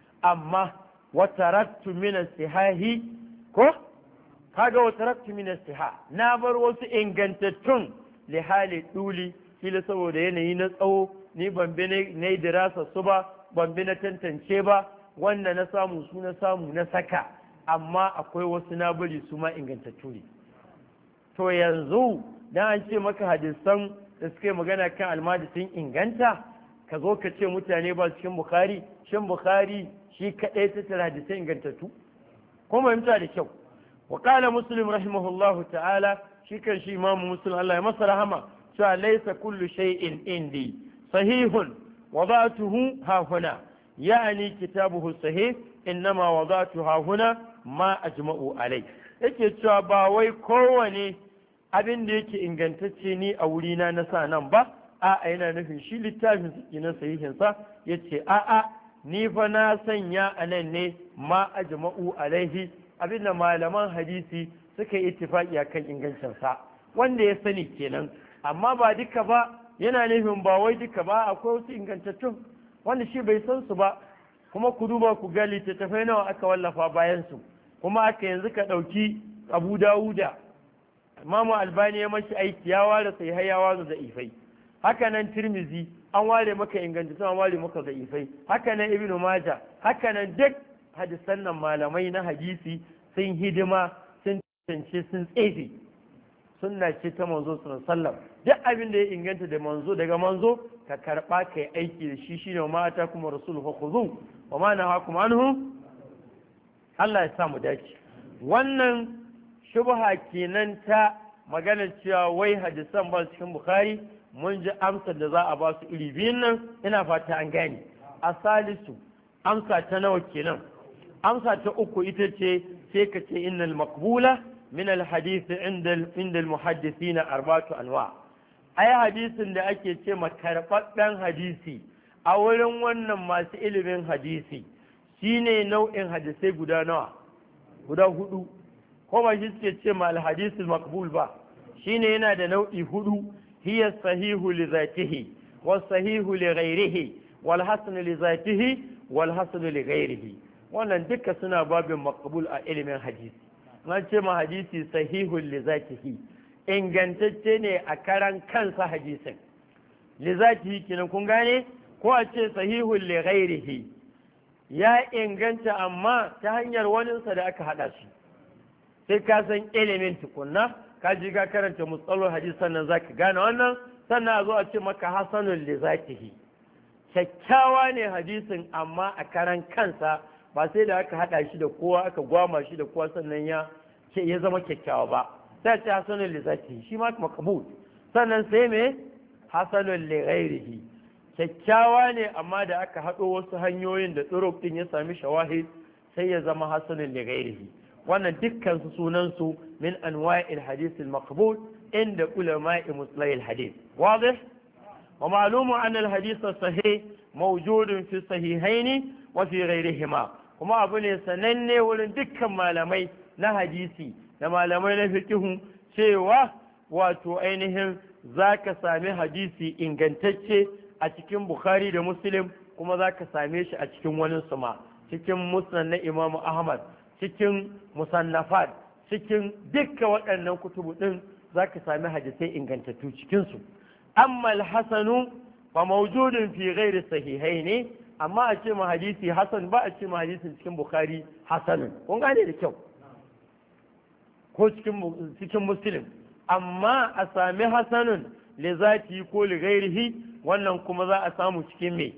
amma wataraktu min sihahi ko kaga wataraktu min siha na bar wasu ingantattun li hali duli kila saboda yanayi na tsawo ni ban bi na dirasa su ba ban bi na tantance ba wanda na samu su na samu na saka amma akwai wasu na bari su ma ingantattu ne to yanzu dan an ce maka hadisan da suka yi magana kan almadi sun inganta ka zo ka ce mutane ba cikin bukhari shin bukhari shi kaɗai ta tara da sai ingantattu ko fahimta da kyau wa qala muslim rahimahullahu ta'ala shi kan shi imamu muslim Allah ya masa rahama cewa laysa kullu shay'in indi sahihun wada'tuhu ha huna yani kitabuhu sahih innama wada'tu ha huna ma ajma'u alai yake cewa ba wai kowane abin da yake ingantacce ni a wurina na sa nan ba a'a yana nufin shi littafin su na sahihin sa yace a'a ni fa na sanya anan ne ma ajma'u alaihi abin da malaman hadisi suka yi ittifaqi akan ingancin sa wanda ya sani kenan amma ba duka ba yana nufin ba wai duka ba akwai wasu ingantattun wanda shi bai san su ba kuma ku duba ku ga littattafai nawa aka wallafa bayan su kuma aka yanzu ka ɗauki Abu Dawuda Imamu Albani ya mashi aiki ya ware sai har ya ware da ifai haka nan Tirmizi an ware maka ingantattun an ware maka da ifai haka nan Ibn Majah haka nan duk hadisan nan malamai na hadisi sun hidima sun tantance sun tsefe sunna ce ta manzo sallallahu alaihi wasallam duk abin da ya inganta da manzo daga manzo ka karba kai aiki da shi shine ma ta kuma rasuluhu fa khudhu wa ma nahakum anhu Allah ya sa mu dace wannan shubha kenan ta magana cewa wai hadisan ba cikin Bukhari mun ji amsar da za a ba su iri biyun nan ina fata an gane asalisu amsa ta nawa kenan amsa ta uku ita ce sai ka ce innal maqbula min al hadith inda inda al muhaddithin arba'atu anwa ai hadisin da ake ce makarɓaɓɓen hadisi a wurin wannan masu ilimin hadisi shine nau'in hadisai guda nawa guda hudu ko ba shi suke ce ma al hadith al maqbul ba shine yana da nau'i hudu hiya sahihu li zatihi was sahihu li ghairihi wal hasan li zatihi wal hasan li ghairihi wannan duka suna babin maqbul a ilimin hadisi an ce ma hadisi sahihul li zatihi ingantacce ne a karan kansa hadisin li zatihi kinan kun gane ko a ce sahihul li ghairihi ya inganta amma ta hanyar waninsa da aka hada shi sai ka san ilimin tukunna ka ji ga karanta musallar hadisi sannan zaka gane wannan sannan a zo a ce maka hasanul li zatihi kyakkyawa ne hadisin amma a karan kansa ba sai da aka hada shi da kowa aka gwama shi da kowa sannan ya ce ya zama kyakkyawa ba sai ce hasanul li zatihi shi ma makbul sannan sai me hasanul li ghairihi kyakkyawa ne amma da aka hado wasu hanyoyin da turuq din ya sami shawahid sai ya zama hasanul li ghairihi wannan dukkan su sunan su min anwa'il hadith al maqbul inda ulama'i muslai al hadith واضح ومعلوم أن الحديث الصحيح موجود في الصحيحين وفي غيرهما kuma abu ne sananne wurin dukkan malamai na hadisi da malamai na fiqh cewa wato ainihin zaka sami hadisi ingantacce a cikin Bukhari da Muslim kuma zaka same shi a cikin wani suma cikin musnad na Imam Ahmad cikin musannafat cikin dukkan waɗannan kutubu din zaka sami hadisai ingantattu cikin su amma al-hasanu fa mawjudun fi ghairi sahihaini amma a ce ma hadisi hasan ba a ce ma hadisin cikin bukhari hasanun kun gane da kyau ko cikin cikin muslim amma a sami hasanun li zati ko li ghairihi wannan kuma za a samu cikin me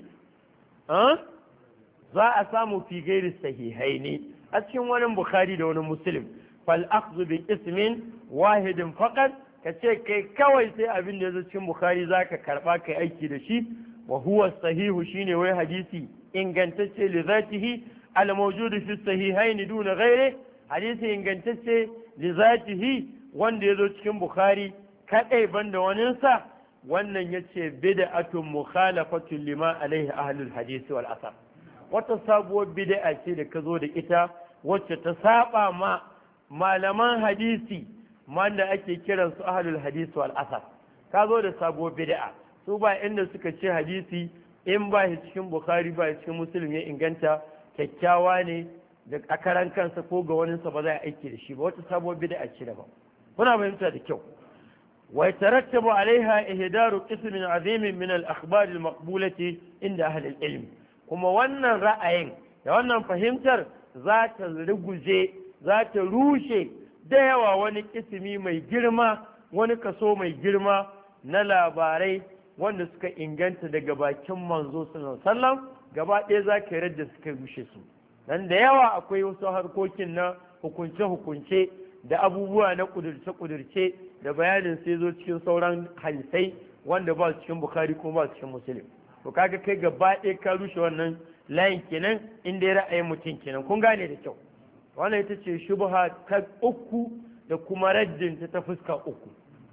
za a samu fi ghairi sahihaini a cikin wani bukhari da wani muslim fal akhdhu bi ismin wahidin faqat ka ce kai kawai sai abin da ya zo cikin bukhari za ka karɓa kai aiki da shi wa huwa sahihu shine wai hadisi ingantacce li zatihi al mawjudu fi sahihain duna ghairi hadisi ingantacce li zatihi wanda ya zo cikin bukhari kadai banda wani sa wannan yace bid'atun mukhalafatun lima alaihi ahlul hadisi wal asar wata sabuwar bid'a ce da ka zo da ita wacce ta saba ma malaman hadisi wanda ake kiran su ahlul hadisi wal asar ka zo da sabuwar bid'a su ba inda suka ce hadisi in ba shi cikin bukhari ba shi cikin muslim ya inganta kyakkyawa ne da akaran kansa ko ga wani sa ba za a aiki da shi ba wata sabuwar bid'a ce daban kuna fahimta da kyau wa yatarattabu alaiha ihdaru qismin azimin min al akhbar al maqbulati inda ahli al ilm kuma wannan ra'ayin da wannan fahimtar za ta ruguje za ta rushe da yawa wani kisimi mai girma wani kaso mai girma na labarai wanda suka inganta daga bakin manzo sallallahu gaba ɗaya za ka da suka rushe su dan da yawa akwai wasu harkokin na hukunce-hukunce da abubuwa na kudurce-kudurce da bayanin sai zo cikin sauran hadisai wanda ba su cikin Bukhari kuma ba su cikin Muslim. To kaga kai gaba ɗaya ka rushe wannan layin kenan inda ya ra'ayin mutum kenan kun gane da kyau. Wannan ita ce shubha ta uku da kuma raddin ta ta fuska uku.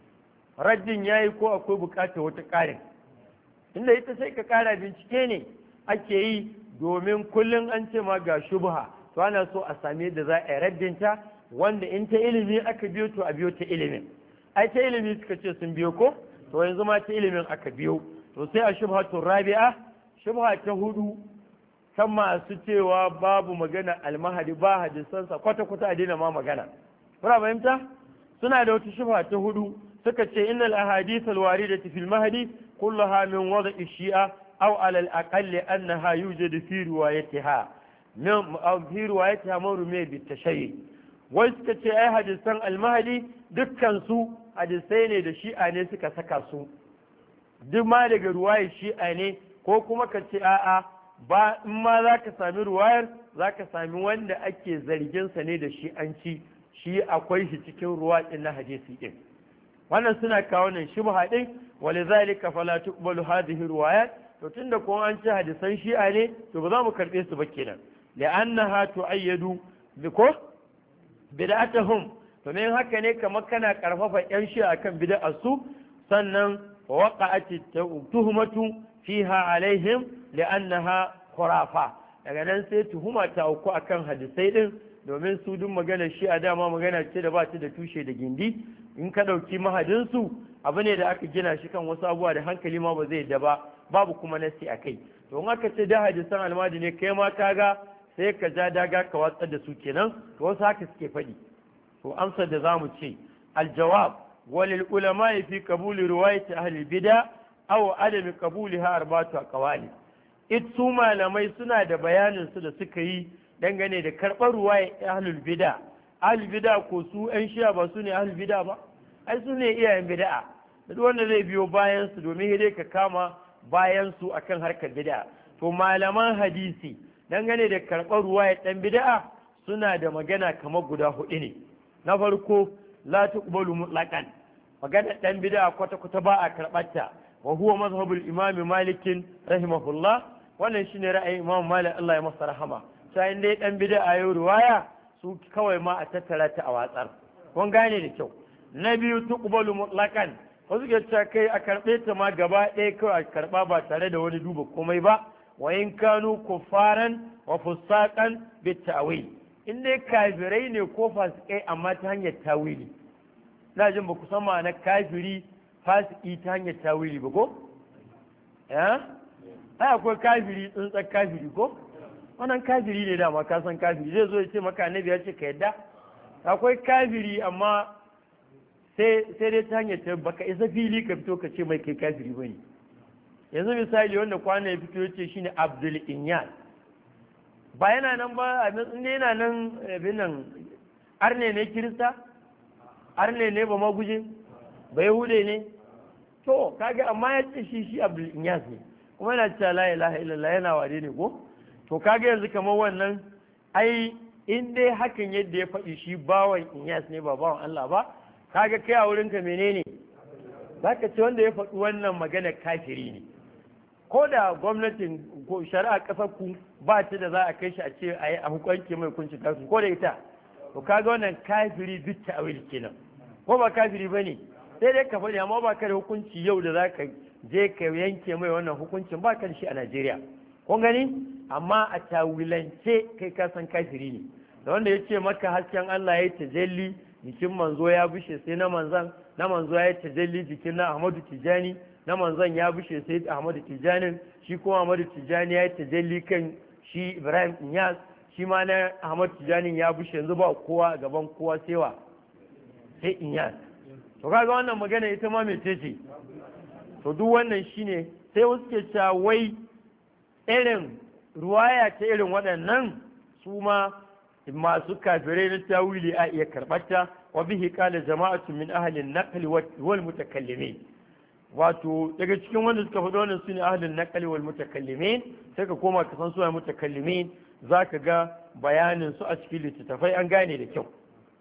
Raddin yayi ko akwai bukatar wata ƙarin. Inda ita sai ka ƙara bincike ne ake yi domin kullum an ce ma ga shubha to ana so a same da za a yi raddin ta wanda in ta ilimi aka biyo to a biyo ta ilimin. Ai ta ilimi suka ce sun biyo ko to yanzu ma ta ilimin aka biyo. To sai a shubhatun rabi'a shubha ta hudu kan masu cewa babu magana almahadi ba hadisansa kwata-kwata a daina ma magana. Kuna fahimta? Suna da wata shubha ta hudu suka ce innal ahadith alwaridati fil mahdi kullaha min wada'i shi'a aw ala al-aqalli annaha yujadu fi riwayatiha min aw fi riwayatiha mawrumi bi tashayyi. Wai suka ce ai hadisan almahdi dukkan su hadisai ne da shi'a ne suka saka su. Duk ma daga ruwayar shi'a ne ko kuma ka ce a'a ba in ma za ka sami ruwayar za ka sami wanda ake zarginsa ne da shi'anci shi akwai shi cikin ruwa ɗin na hadisi ɗin. Wannan suna kawo nan shubha ɗin wale zalika fala tuqbalu hadhihi ruwayat to tunda ko an ce hadisan shi'a ne to ba za mu karɓe su ba kenan li'annaha tu'ayyadu biko bid'atuhum to me haka ne kamar kana karfafa yan shi'a kan bid'ar su sannan ووقعت التهمة فيها عليهم لأنها خرافة daga nan sai tuhuma ta auku akan hadisai din domin su duk magana shi a dama magana ce da ba ta da tushe da gindi in ka dauki mahadin su abu ne da aka gina shi kan wasu abubuwa da hankali ma ba zai da ba babu kuma nasi akai to in aka ce da hadisan almadi ne kai ma kaga sai ka ja daga ka watsar da su kenan to wasu haka suke faɗi to amsar da zamu ce aljawab وللعلماء في قبول رواية أهل البدع أو عدم قبولها أربعة أقوال itsu malamai suna da bayanin su da suka yi dangane da karɓar ruwaya ahlul bid'a ahlul bid'a ko su ƴan shi'a ba su ne ahlul bid'a ba ai su ne iyayen bid'a duk wanda zai biyo bayan su domin dai ka kama bayan su akan harkar bid'a to malaman hadisi dangane da karɓar ruwaya ɗan bid'a suna da magana kamar guda hudu ne na farko la tuqbalu mutlaqan magana dan bid'a kwata kwata ba a karbata wa huwa mazhabul imam malik rahimahullah wannan shine ra'ayin imam malik Allah ya masa rahama sai dai dan bid'a yau riwaya su kawai ma a tattara ta a watsar kun gane da kyau na biyu tuqbalu mutlaqan wasu ke cewa kai a karbe ta ma gaba ɗaya kawai a karba ba tare da wani duba komai ba wa in kanu kuffaran wa fusaqan bit ta'wil in dai kafirai ne ko fasikai amma ta hanyar tawili na jin ba ku san ma'anar kafiri fasiki ta hanyar tawili ba ko eh ai akwai kafiri tsuntsar kafiri ko wannan kafiri ne dama ka san kafiri zai zo ya ce maka annabi ya ce ka yadda akwai kafiri amma sai sai dai ta hanyar ta baka isa fili ka fito ka ce mai kai kafiri bane yanzu misali wanda kwana ya fito ya ce shine Abdul Inyas ba yana nan ba a ne yana nan abin nan arne ne kirista arne ne ba maguje ba yahude ne to kaga amma ya ce shi shi Abdul Inyas ne kuma yana cewa la ilaha illallah yana wade ne ko to kaga yanzu kamar wannan ai in dai hakan yadda ya faɗi shi bawan Inyas ne ba bawan Allah ba kaga kai a wurinka menene zaka ce wanda ya faɗi wannan magana kafiri ne ko da gwamnatin ko shari'a kasar ku ba ta da za a kai shi a ce a yi a hukunci mai hukunci kafiri ko da ita to kaga wannan kafiri duk ta'awil kenan ko ba kafiri bane sai dai ka faɗi amma ba ka da hukunci yau da za ka je ka yanke mai wannan hukuncin ba ka da shi a Najeriya kun gani amma a tawilance kai ka san kafiri ne da wanda ya ce maka hasken Allah ya yi tajalli jikin manzo ya bushe sai na manzan na manzo ya yi tajalli jikin na Ahmadu Tijani na manzon ya bushe sai Ahmadu Tijani shi kuma Ahmadu Tijani ya yi tajalli kan shi Ibrahim Inyas shi ma na Ahmadu Tijani ya bushe yanzu ba kowa gaban kowa sewa sai Inyas to kaga wannan magana ita ma mece ce to duk wannan shine sai wasu ke cewa wai irin ruwaya ta irin waɗannan su ma masu kafirai na tawili a iya karɓarta wa bihi qala jama'atu min ahli an-naql wal mutakallimin wato daga cikin wanda suka faɗo wannan sune ahli an-naql wal mutakallimin sai ka koma ka san su ai mutakallimin zaka ga bayanin su a cikin littattafai an gane da kyau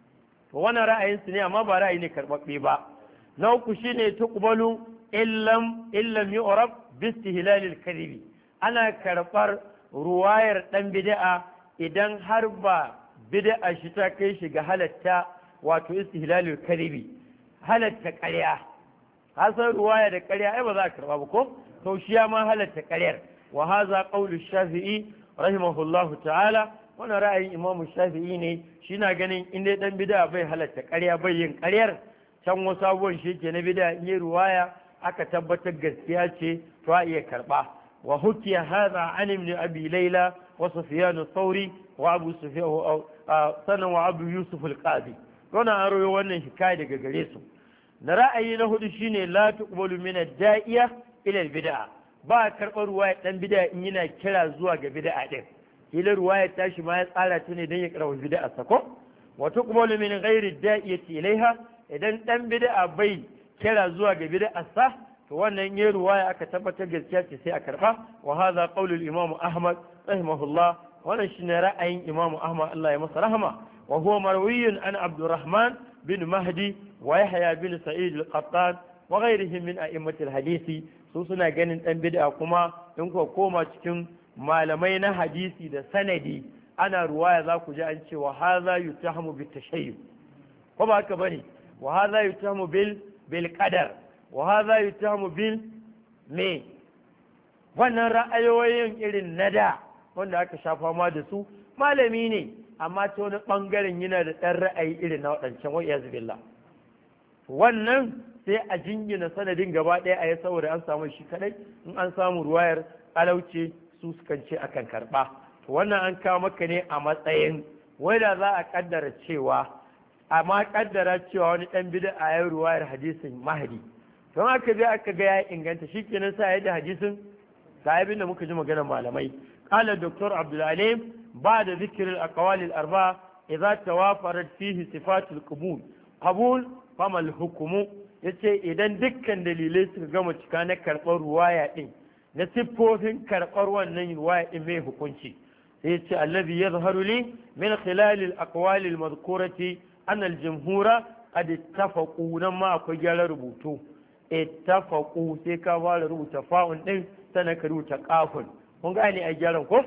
to wannan ra'ayin su ne amma ba ra'ayi ne karɓaɓɓe ba. Na uku shine tuqbalu illam illam yu'rab bi istihlal al-kadhibi, ana karɓar ruwayar dan bid'a idan har ba bid'a shi ta kai shi ga halatta wato istihlal al-kadhibi, halatta ƙarya. hasan ruwaya da ƙarya ai ba za a karɓa ba ko to shi ya ma halatta ƙaryar. wa hadha qawlu shafi'i rahimahullahu ta'ala, wannan ra'ayin imamu shafi'i ne, shi na ganin in dai dan bid'a bai halatta ƙarya bai yin ƙaryar, can wasu abubuwan shi ke na bid'a in yi ruwaya aka tabbatar gaskiya ce to a iya karɓa. wa hukiya hadha an ibn abi layla wa sufyan ath-thawri wa abu sufyan sanan wa abu yusuf al-qadi, wannan an rawayo wannan hikaya daga gare su. na ra'ayi na hudu shine la tuqbalu min ad-da'iya ila al-bid'a, ba a karɓar ruwaya dan bid'a in yana kira zuwa ga bid'a din, kila ruwaya tashi ma ya tsara ta ne don ya karɓa bid'a sako. wa tuqbalu min ghairi ad-da'iyati ilaiha, idan dan bid'a bai kira zuwa ga bid'a sa to wannan yayin ruwaya aka tabbatar gaskiya ce sai a karɓa. wa hadha qawlu al-imam ahmad rahimahullah, wannan shine ra'ayin imam ahmad Allah ya masa rahama. wa huwa marwiyun an abdurrahman bin mahdi wa yahya bin sa'id al-qattan wa ghayrihim min a'immati al-hadisi, su suna ganin dan bid'a kuma in ko koma cikin malamai na hadisi da sanadi ana ruwaya za ku ji an ce wa hadha yutahamu bit tashayyuh, ko ba haka bane, wa hadha yutahamu bil bil qadar, wa hadha yutahamu bil me, wannan ra'ayoyin irin nada wanda aka shafa ma da su, malami ne amma ta wani bangaren yana da ɗan ra'ayi irin na waɗancan wa iyaz billah, wannan sai a jingina sanadin gaba ɗaya a yi saboda an samu shi kadai, in an samu ruwayar alauce su sukan ce akan karɓa. wannan an kawo maka ne a matsayin wai da za a kaddara cewa amma kaddara cewa wani dan bid'a a yi ruwayar hadisin mahdi, don aka je aka ga ya inganta shikenan sai ya da hadisin sahibin da muka ji maganar malamai. qala doktor abdul alim ba'da dhikr al aqwal al arba'a idza tawafarat fihi sifat al qabul qabul fama al hukmu, yace idan dukkan dalilai suka gama cika na karɓar ruwaya din na siffofin karɓar wannan ruwaya din mai hukunci, sai yace allazi yadhharu li min khilal al aqwal al madhkurati an al jumhura qad ittafaqu, nan ma akwai gyara rubutu ittafaqu sai ka fara rubuta fa'un din sannan ka rubuta qafun, kun gane a gyaran ko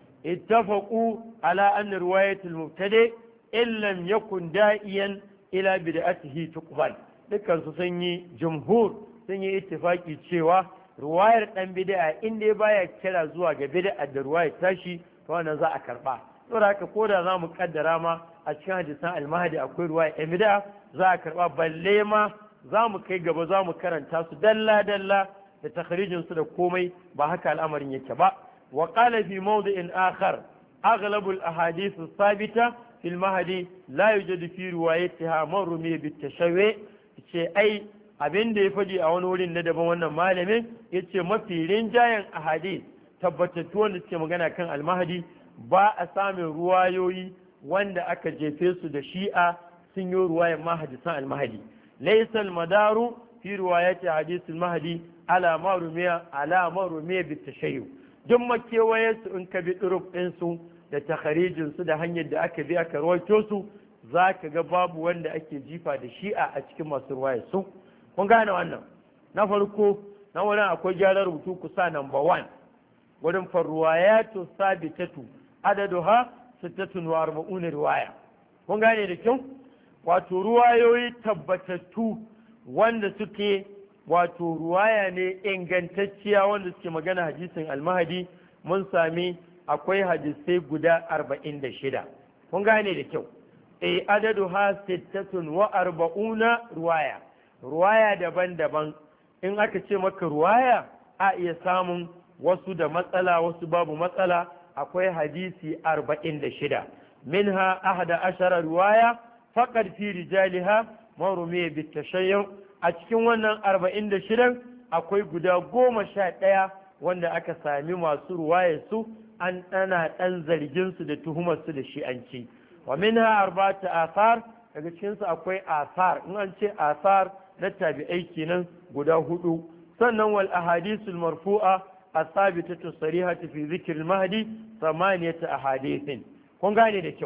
ittafaqu ala anna riwayat al mubtadi in lam yakun da'iyan ila bid'atihi tuqbal, dukkan su sun yi jumhur sun yi ittifaki cewa ruwayar dan bid'a in dai baya kira zuwa ga bid'a da ruwayar tashi to wannan za a karba. saboda haka ko da za mu kaddara ma a cikin hadisan al-mahdi akwai ruwayar dan bid'a za a karba, balle ma za mu kai gaba za mu karanta su dalla dalla da takhrijin su da komai, ba haka al'amarin yake ba. wa qala fi mawdi'in akhar aghlabu al-ahadith as-sabita fi al-mahdi la yujadu fi riwayatiha man rumiya bit-tashawwi, ce ai abin da ya faɗi a wani wurin na daban wannan malamin ya ce mafi rinjayen ahadith tabbatattu wanda suke magana kan almahadi ba a samun ruwayoyi wanda aka jefe su da shi'a sun yi ruwayan mahadisan almahadi. laysa almadaru fi riwayati hadith almahdi ala ma rumiya ala ma rumiya bitashayyu, duk makewaye su in ka bi durub din su da takharijin su da hanyar da aka bi aka rawaito su zaka ga babu wanda ake jifa da shi'a a cikin masu ruwayar su. kun gane wannan? na farko na wurin akwai gyaran rubutu kusa number one wurin farruwayatu sabitatu adaduha sittatun wa arba'un riwaya. kun gane da kyau? wato ruwayoyi tabbatattu wanda suke wato ruwaya ne ingantacciya wanda suke magana hadisin almahadi mun sami akwai hadisai guda arba'in da shida. kun gane da kyau? eh adaduha sittatun wa arba'una riwaya. ruwaya daban-daban in aka ce maka ruwaya a iya samun wasu da matsala wasu babu matsala, akwai hadisi arba'in da shida minha ahada ashara ruwaya faqad fi rijaliha marumiya bitashayyu, a cikin wannan arba'in da shidan akwai guda goma sha ɗaya wanda aka sami masu ruwaya su an ɗana ɗan zargin su da tuhumar su da shi'anci. wa minha arba'atu athar, daga cikinsu akwai asar, in an ce asar na tabi'ai kenan guda hudu. sannan wal ahadithul marfu'a as-sabitatu sarihatu fi zikr al-mahdi samaniyatu ahadithin. kun gane da kyau?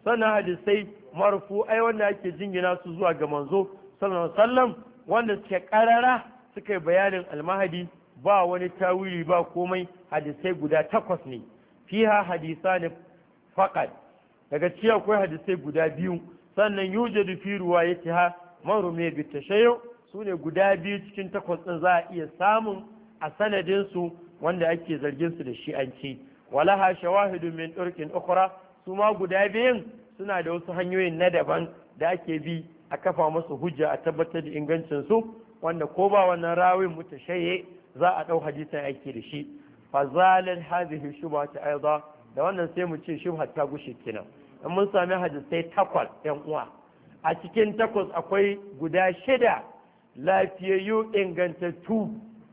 sannan hadisai marfu'ai wanda ake jingina su zuwa ga manzo sallallahu alaihi wasallam wanda suke karara suka yi bayanin almahadi ba wani tawili ba komai hadisai guda takwas ne fiha hadisani faqat daga cikin akwai hadisai guda biyu sannan yujadu fi ruwayatiha marume bi tashayyu sune guda biyu cikin takwas din za a iya samun a sanadin su wanda ake zargin su da shi'anci walaha shawahidun min turqin ukhra su ma guda biyun suna da wasu hanyoyin na daban da ake bi a kafa musu hujja a tabbatar da ingancin su wanda ko ba wannan rawin mutashayye za a dau hadisin ake da shi fa zalal hadhihi shubhatu aidan da wannan sai mu ce shubha ta gushe kenan in mun sami hadisai takwas yan uwa a cikin takwas akwai guda shida lafiyayyu ingantattu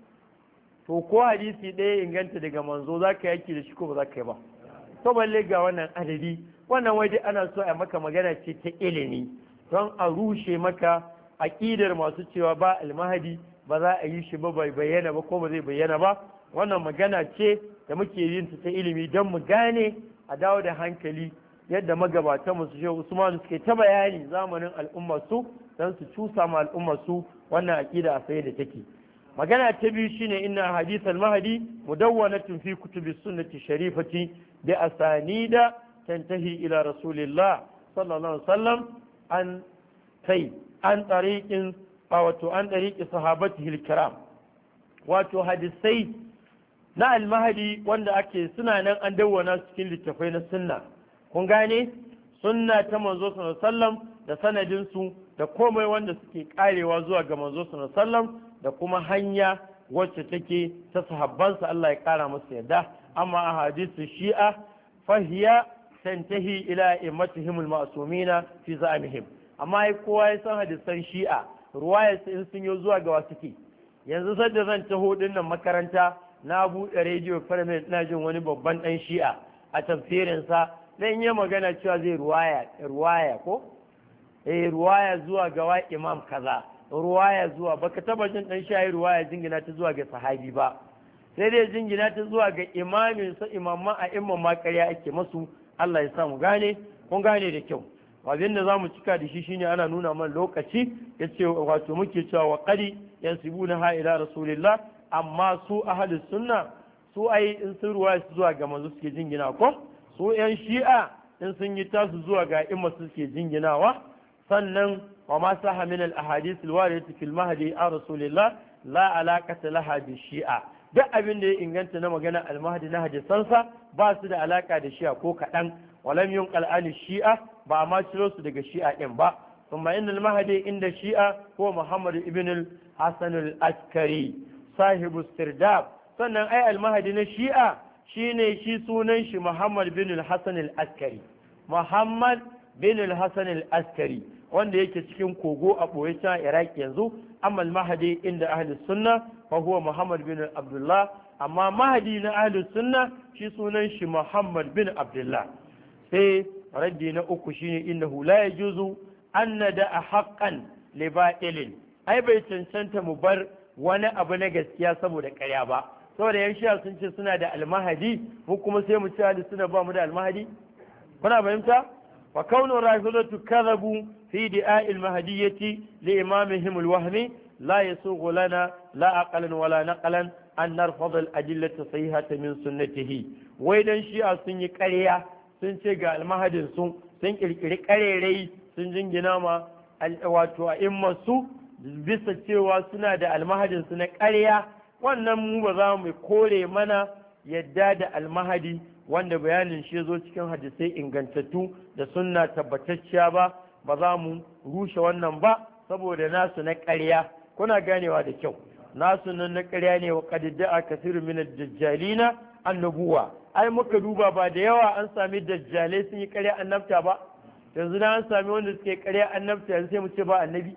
to ko hadisi ɗaya inganta daga manzo za ka yaki da shi ko ba za ka yi ba to balle ga wannan adadi wannan waje ana so a maka magana ce ta ilimi don a rushe maka aƙidar masu cewa ba almahadi ba za a yi shi ba bai bayyana ba ko ba zai bayyana ba wannan magana ce da muke yin ta ilimi don mu gane a dawo da hankali yadda magabatan mu su shehu Usman suke ta bayani zamanin al'ummar su don su cusa ma al'ummar su wannan aƙida a sai da take magana ta biyu shine inna hadith al-mahdi mudawwanatun fi kutubi sunnati sharifati bi asanida tantahi ila rasulillah sallallahu alaihi wasallam an sai an tariqin wato an tariqi sahabatihi al-kiram wato hadisai na al-mahdi wanda ake suna nan an dawwana cikin littafai na sunna kun gane sunna ta manzo sallallahu alaihi wasallam da sanadin su da komai wanda suke karewa zuwa ga manzo sallallahu alaihi wasallam da kuma hanya wacce take ta sahabbansa Allah ya kara musu yadda amma a hadisu shi'a fahiya tantahi ila immatihim al-ma'sumina fi za'mihim amma ai kowa ya san hadisan shi'a ruwaya in sun yi zuwa ga wasu ke yanzu sai da zan taho dinnan makaranta na buɗe rediyo permanent ina jin wani babban dan shi'a a tafsirin sa dan yi magana cewa zai ruwaya ruwaya ko eh ruwaya zuwa ga wa imam kaza ruwaya zuwa baka taba jin dan shayi ruwaya jingina ta zuwa ga sahabi ba sai dai jingina ta zuwa ga imamin sa imamma a imman ma ƙarya ake masu Allah ya sa mu gane kun gane da kyau abin da zamu cika da shi shine ana nuna man lokaci yace wato muke cewa wa qadi yansibuna ha ila rasulillah amma su ahlus sunna su ai in sun ruwaya zuwa ga manzo suke jingina ko su yan shi'a in sun yi tasu zuwa ga imma suke jinginawa sannan وما صح من الأحاديث الواردة في المهدي عن رسول الله لا علاقة لها بالشيعة duk abin da ya inganta na magana almahdi na hadisansa ba su da alaka da shi'a ko kaɗan walam yun qal'ani shi'a ba a ma ciro su daga shi'a ɗin ba kuma inda almahdi inda shi'a ko muhammad ibn al-hasan al-askari sahibu sirdab sannan ai almahdi na shi'a shine shi sunan shi muhammad bin al-hasan al-askari muhammad bin al-hasan al-askari wanda yake cikin kogo a ɓoye ta iraki yanzu amma mahadi inda ahli sunna fa huwa muhammad bin abdullah amma mahadi na ahli sunna shi sunan shi muhammad bin abdullah sai raddi na uku shine innahu la yajuzu an nada haqqan li ba'ilin ai bai cancanta mu bar wani abu na gaskiya saboda ƙarya ba saboda yan shi'a sun ce suna da almahadi mu kuma sai mu ci ahli sunna ba mu da almahadi kuna fahimta wa kaunu rafidatu kadhabu في دعاء المهدية لإمامهم الوهمي لا يسوغ لنا لا أقلا ولا نقلا أن نرفض الأدلة الصحيحة من سنته وإذا شيء سنة كريا سنة المهدي سن سنة كريا سنة جناما wato a immasu bisa cewa suna da almahadin su na ƙarya wannan mu ba za mu kore mana yadda da almahadi wanda bayanin shi zo cikin hadisai ingantattu da sunna tabbatacciya ba ba za mu rushe wannan ba saboda nasu na ƙarya kuna ganewa da kyau nasu nan na ƙarya ne wa qadidda kathiru min ad-dajjalina annubuwa ai muka duba ba da yawa an sami dajjalai sun yi ƙarya annabta ba yanzu na an sami wanda suke ƙarya annabta yanzu sai mu ce ba annabi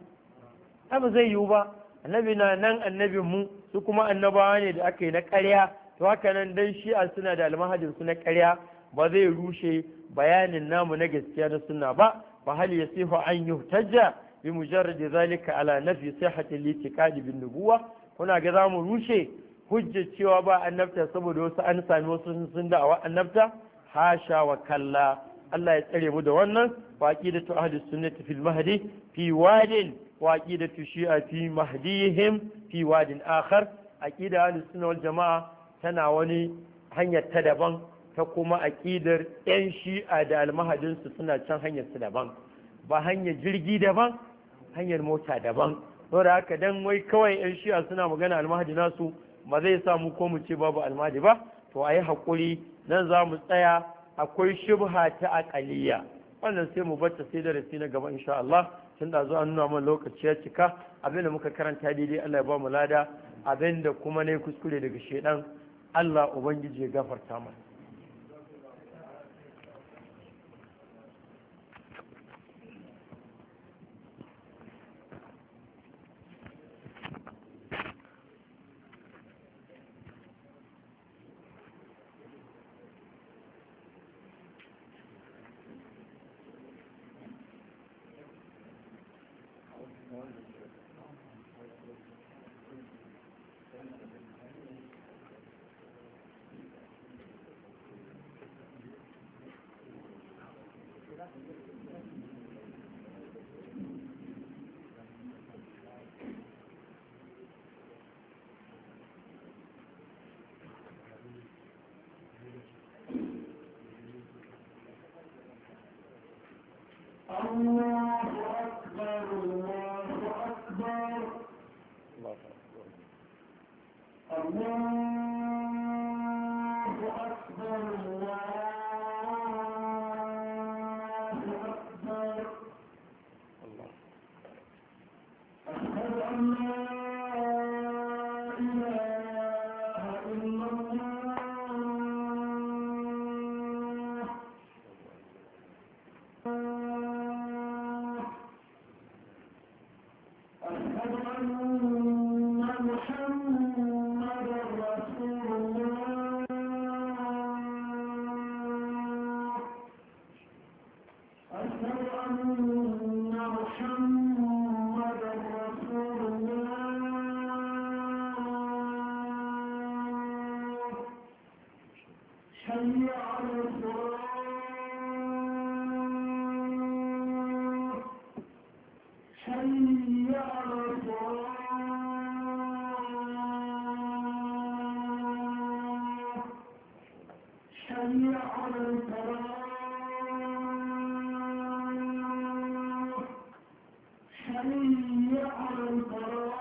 ai ba zai yiwu ba annabi na nan annabin mu su kuma annabawa ne da aka yi na ƙarya to haka nan dan shi'a suna da almahadin su na ƙarya ba zai rushe bayanin namu na gaskiya na sunna ba فهل يصح أن يهتج بمجرد ذلك على نفي صحة الاعتقاد بالنبوة هنا قدام روشي حجة شوابا النبتة سبب وسا أنسان وسن دعوة النبتة حاشا وكلا Allah ya tsare mu da wannan wa aqidatu ahli sunnati fil mahdi fi wadin wa aqidatu shi'a fi mahdihim fi wadin akhar aqida ahli sunna wal jamaa tana wani hanyar ta daban ta kuma aqidar yan shi'a da almahadin su suna can hanyar su daban ba hanyar jirgi daban hanyar mota daban saboda haka dan wai kawai yan shi'a suna magana almahadi nasu ba zai samu ko mu ce babu almahadi ba to ayi hakuri nan za mu tsaya akwai shubha ta aqaliya wannan sai mu bata sai darasi na gaba insha Allah tun da zo an nuna mana lokaci ya cika abinda muka karanta daidai Allah ya ba mu lada abinda kuma ne kuskure daga shedan Allah ubangiji ya gafarta mana الله أكبر الله أكبر الله أكبر الله أكبر أشهد أن لا إله إلا الله أشهد أن محمدا رسول الله أشهد أن محمدا رسول الله حي على الصلاة حي على الصلاة حي على الفلاح حي على الفلاح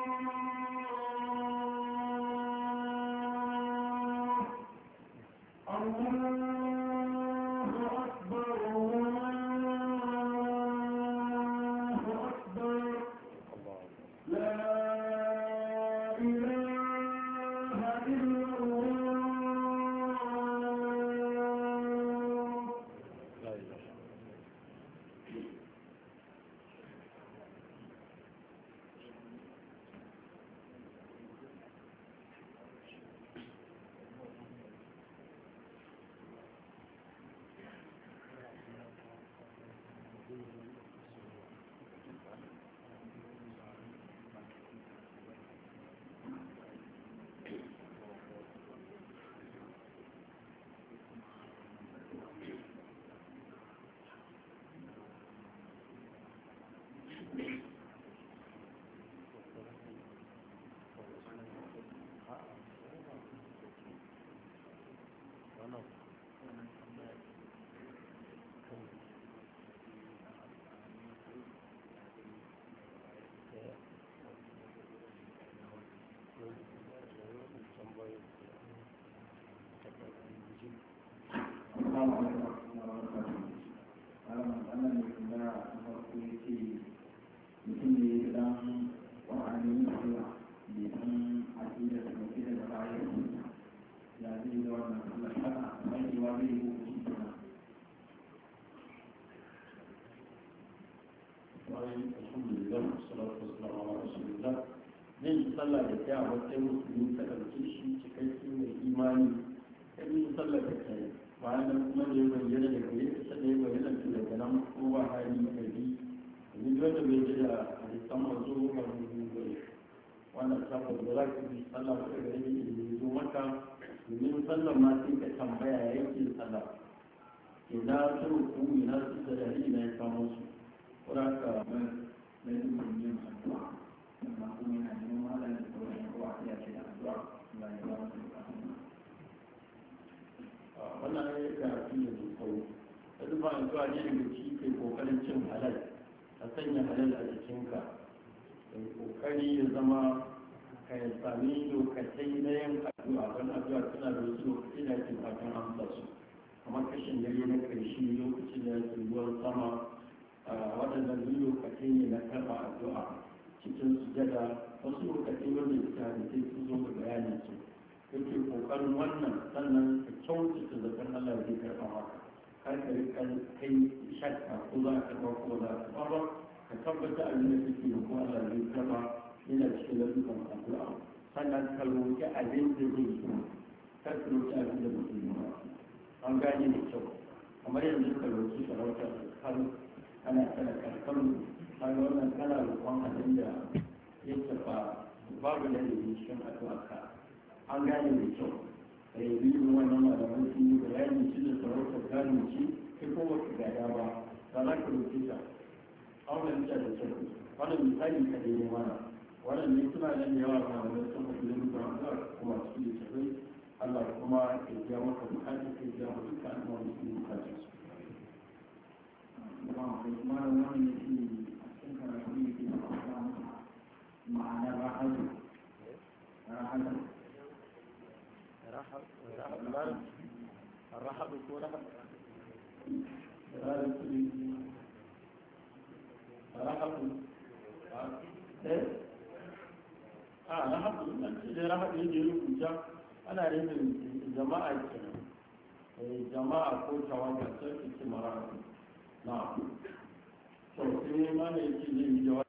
الله أكبر الله أكبر لا إله إلا الله السلام عليكم ورحمة الله وبركاته. أنا أنا من الله أخوتي مثل الآن وعلي الله بأن عقيدة وكيل الرعاية لا زيد ولا نقص حتى ما يواجهه مسلمنا. الحمد لله والصلاة والسلام على رسول الله. من صلى الجاء والتمسلم تأكل شيء كيف الإيمان كيف صلى الجاء bayan nan kuma da ya bayyana da gare ta sai ya bayyana da daga nan ko ba hali ka bi ni da bai ji da hadisan mazo ba mu bai wannan saboda da za ka bi sallah ko da gare ni zo maka domin sallah ma sai ka tambaya yake sallah ina su ruku ina su sadari na ya samu su kuma ka mai dukkan yin addu'a amma kuma yana neman malam da sauran yan uwa ya ce da addu'a Allah ya ba mu bukatun wannan ya karatu ne mai tsawo da zuba addu'a ne daga ciki kai kokarin cin halal a sanya halal a jikinka kai kokari ya zama ka sami lokacai na yin addu'a don addu'a tana da wasu lokaci da ake fatan amsa su kamar kashin dare na ƙarshe lokacin da yake ruwan sama waɗannan duk lokacai ne na karɓa addu'a cikin sujada wasu lokacai wanda suka hadisai sun zo da bayanin su yake kokarin wannan sannan ka kyautata zaton Allah zai karɓa maka kar ka rika kai shakka ko za ka karɓa ko za ka karɓa ka tabbata abin da kake da ko Allah zai karɓa yana cikin lallukan addu'a sannan ka roƙi abin da zai yi kar ka roƙi abin da zai yi an gane da kyau kamar yanzu ka roƙi sarauta har ana kana karkar har wannan kana roƙon abin da ya tafa babu da yake cikin addu'a ka an gane da kyau a yi biyu wannan malaman sun yi bayani shi da sarautar gane ci kai ko wata gada ba ba za ka roƙi ta an wani da kyau wannan misali ka dai mana wannan ne suna nan da yawa malamai sun faɗi da mutum Allah kuma su yi tafi Allah kuma ya biya maka bukatu ya biya maka dukkan al'amari su yi bukatu su. malam wani ne shi a cikin karatu ne ke da ma'anar rahatu rahatu رحب الرحب يكون رحب رحب ايه اه رحب ده رحب يجي له كجا انا رين جماعه كده جماعه ko tawaga sai ki mara na to sai ma ne yake yin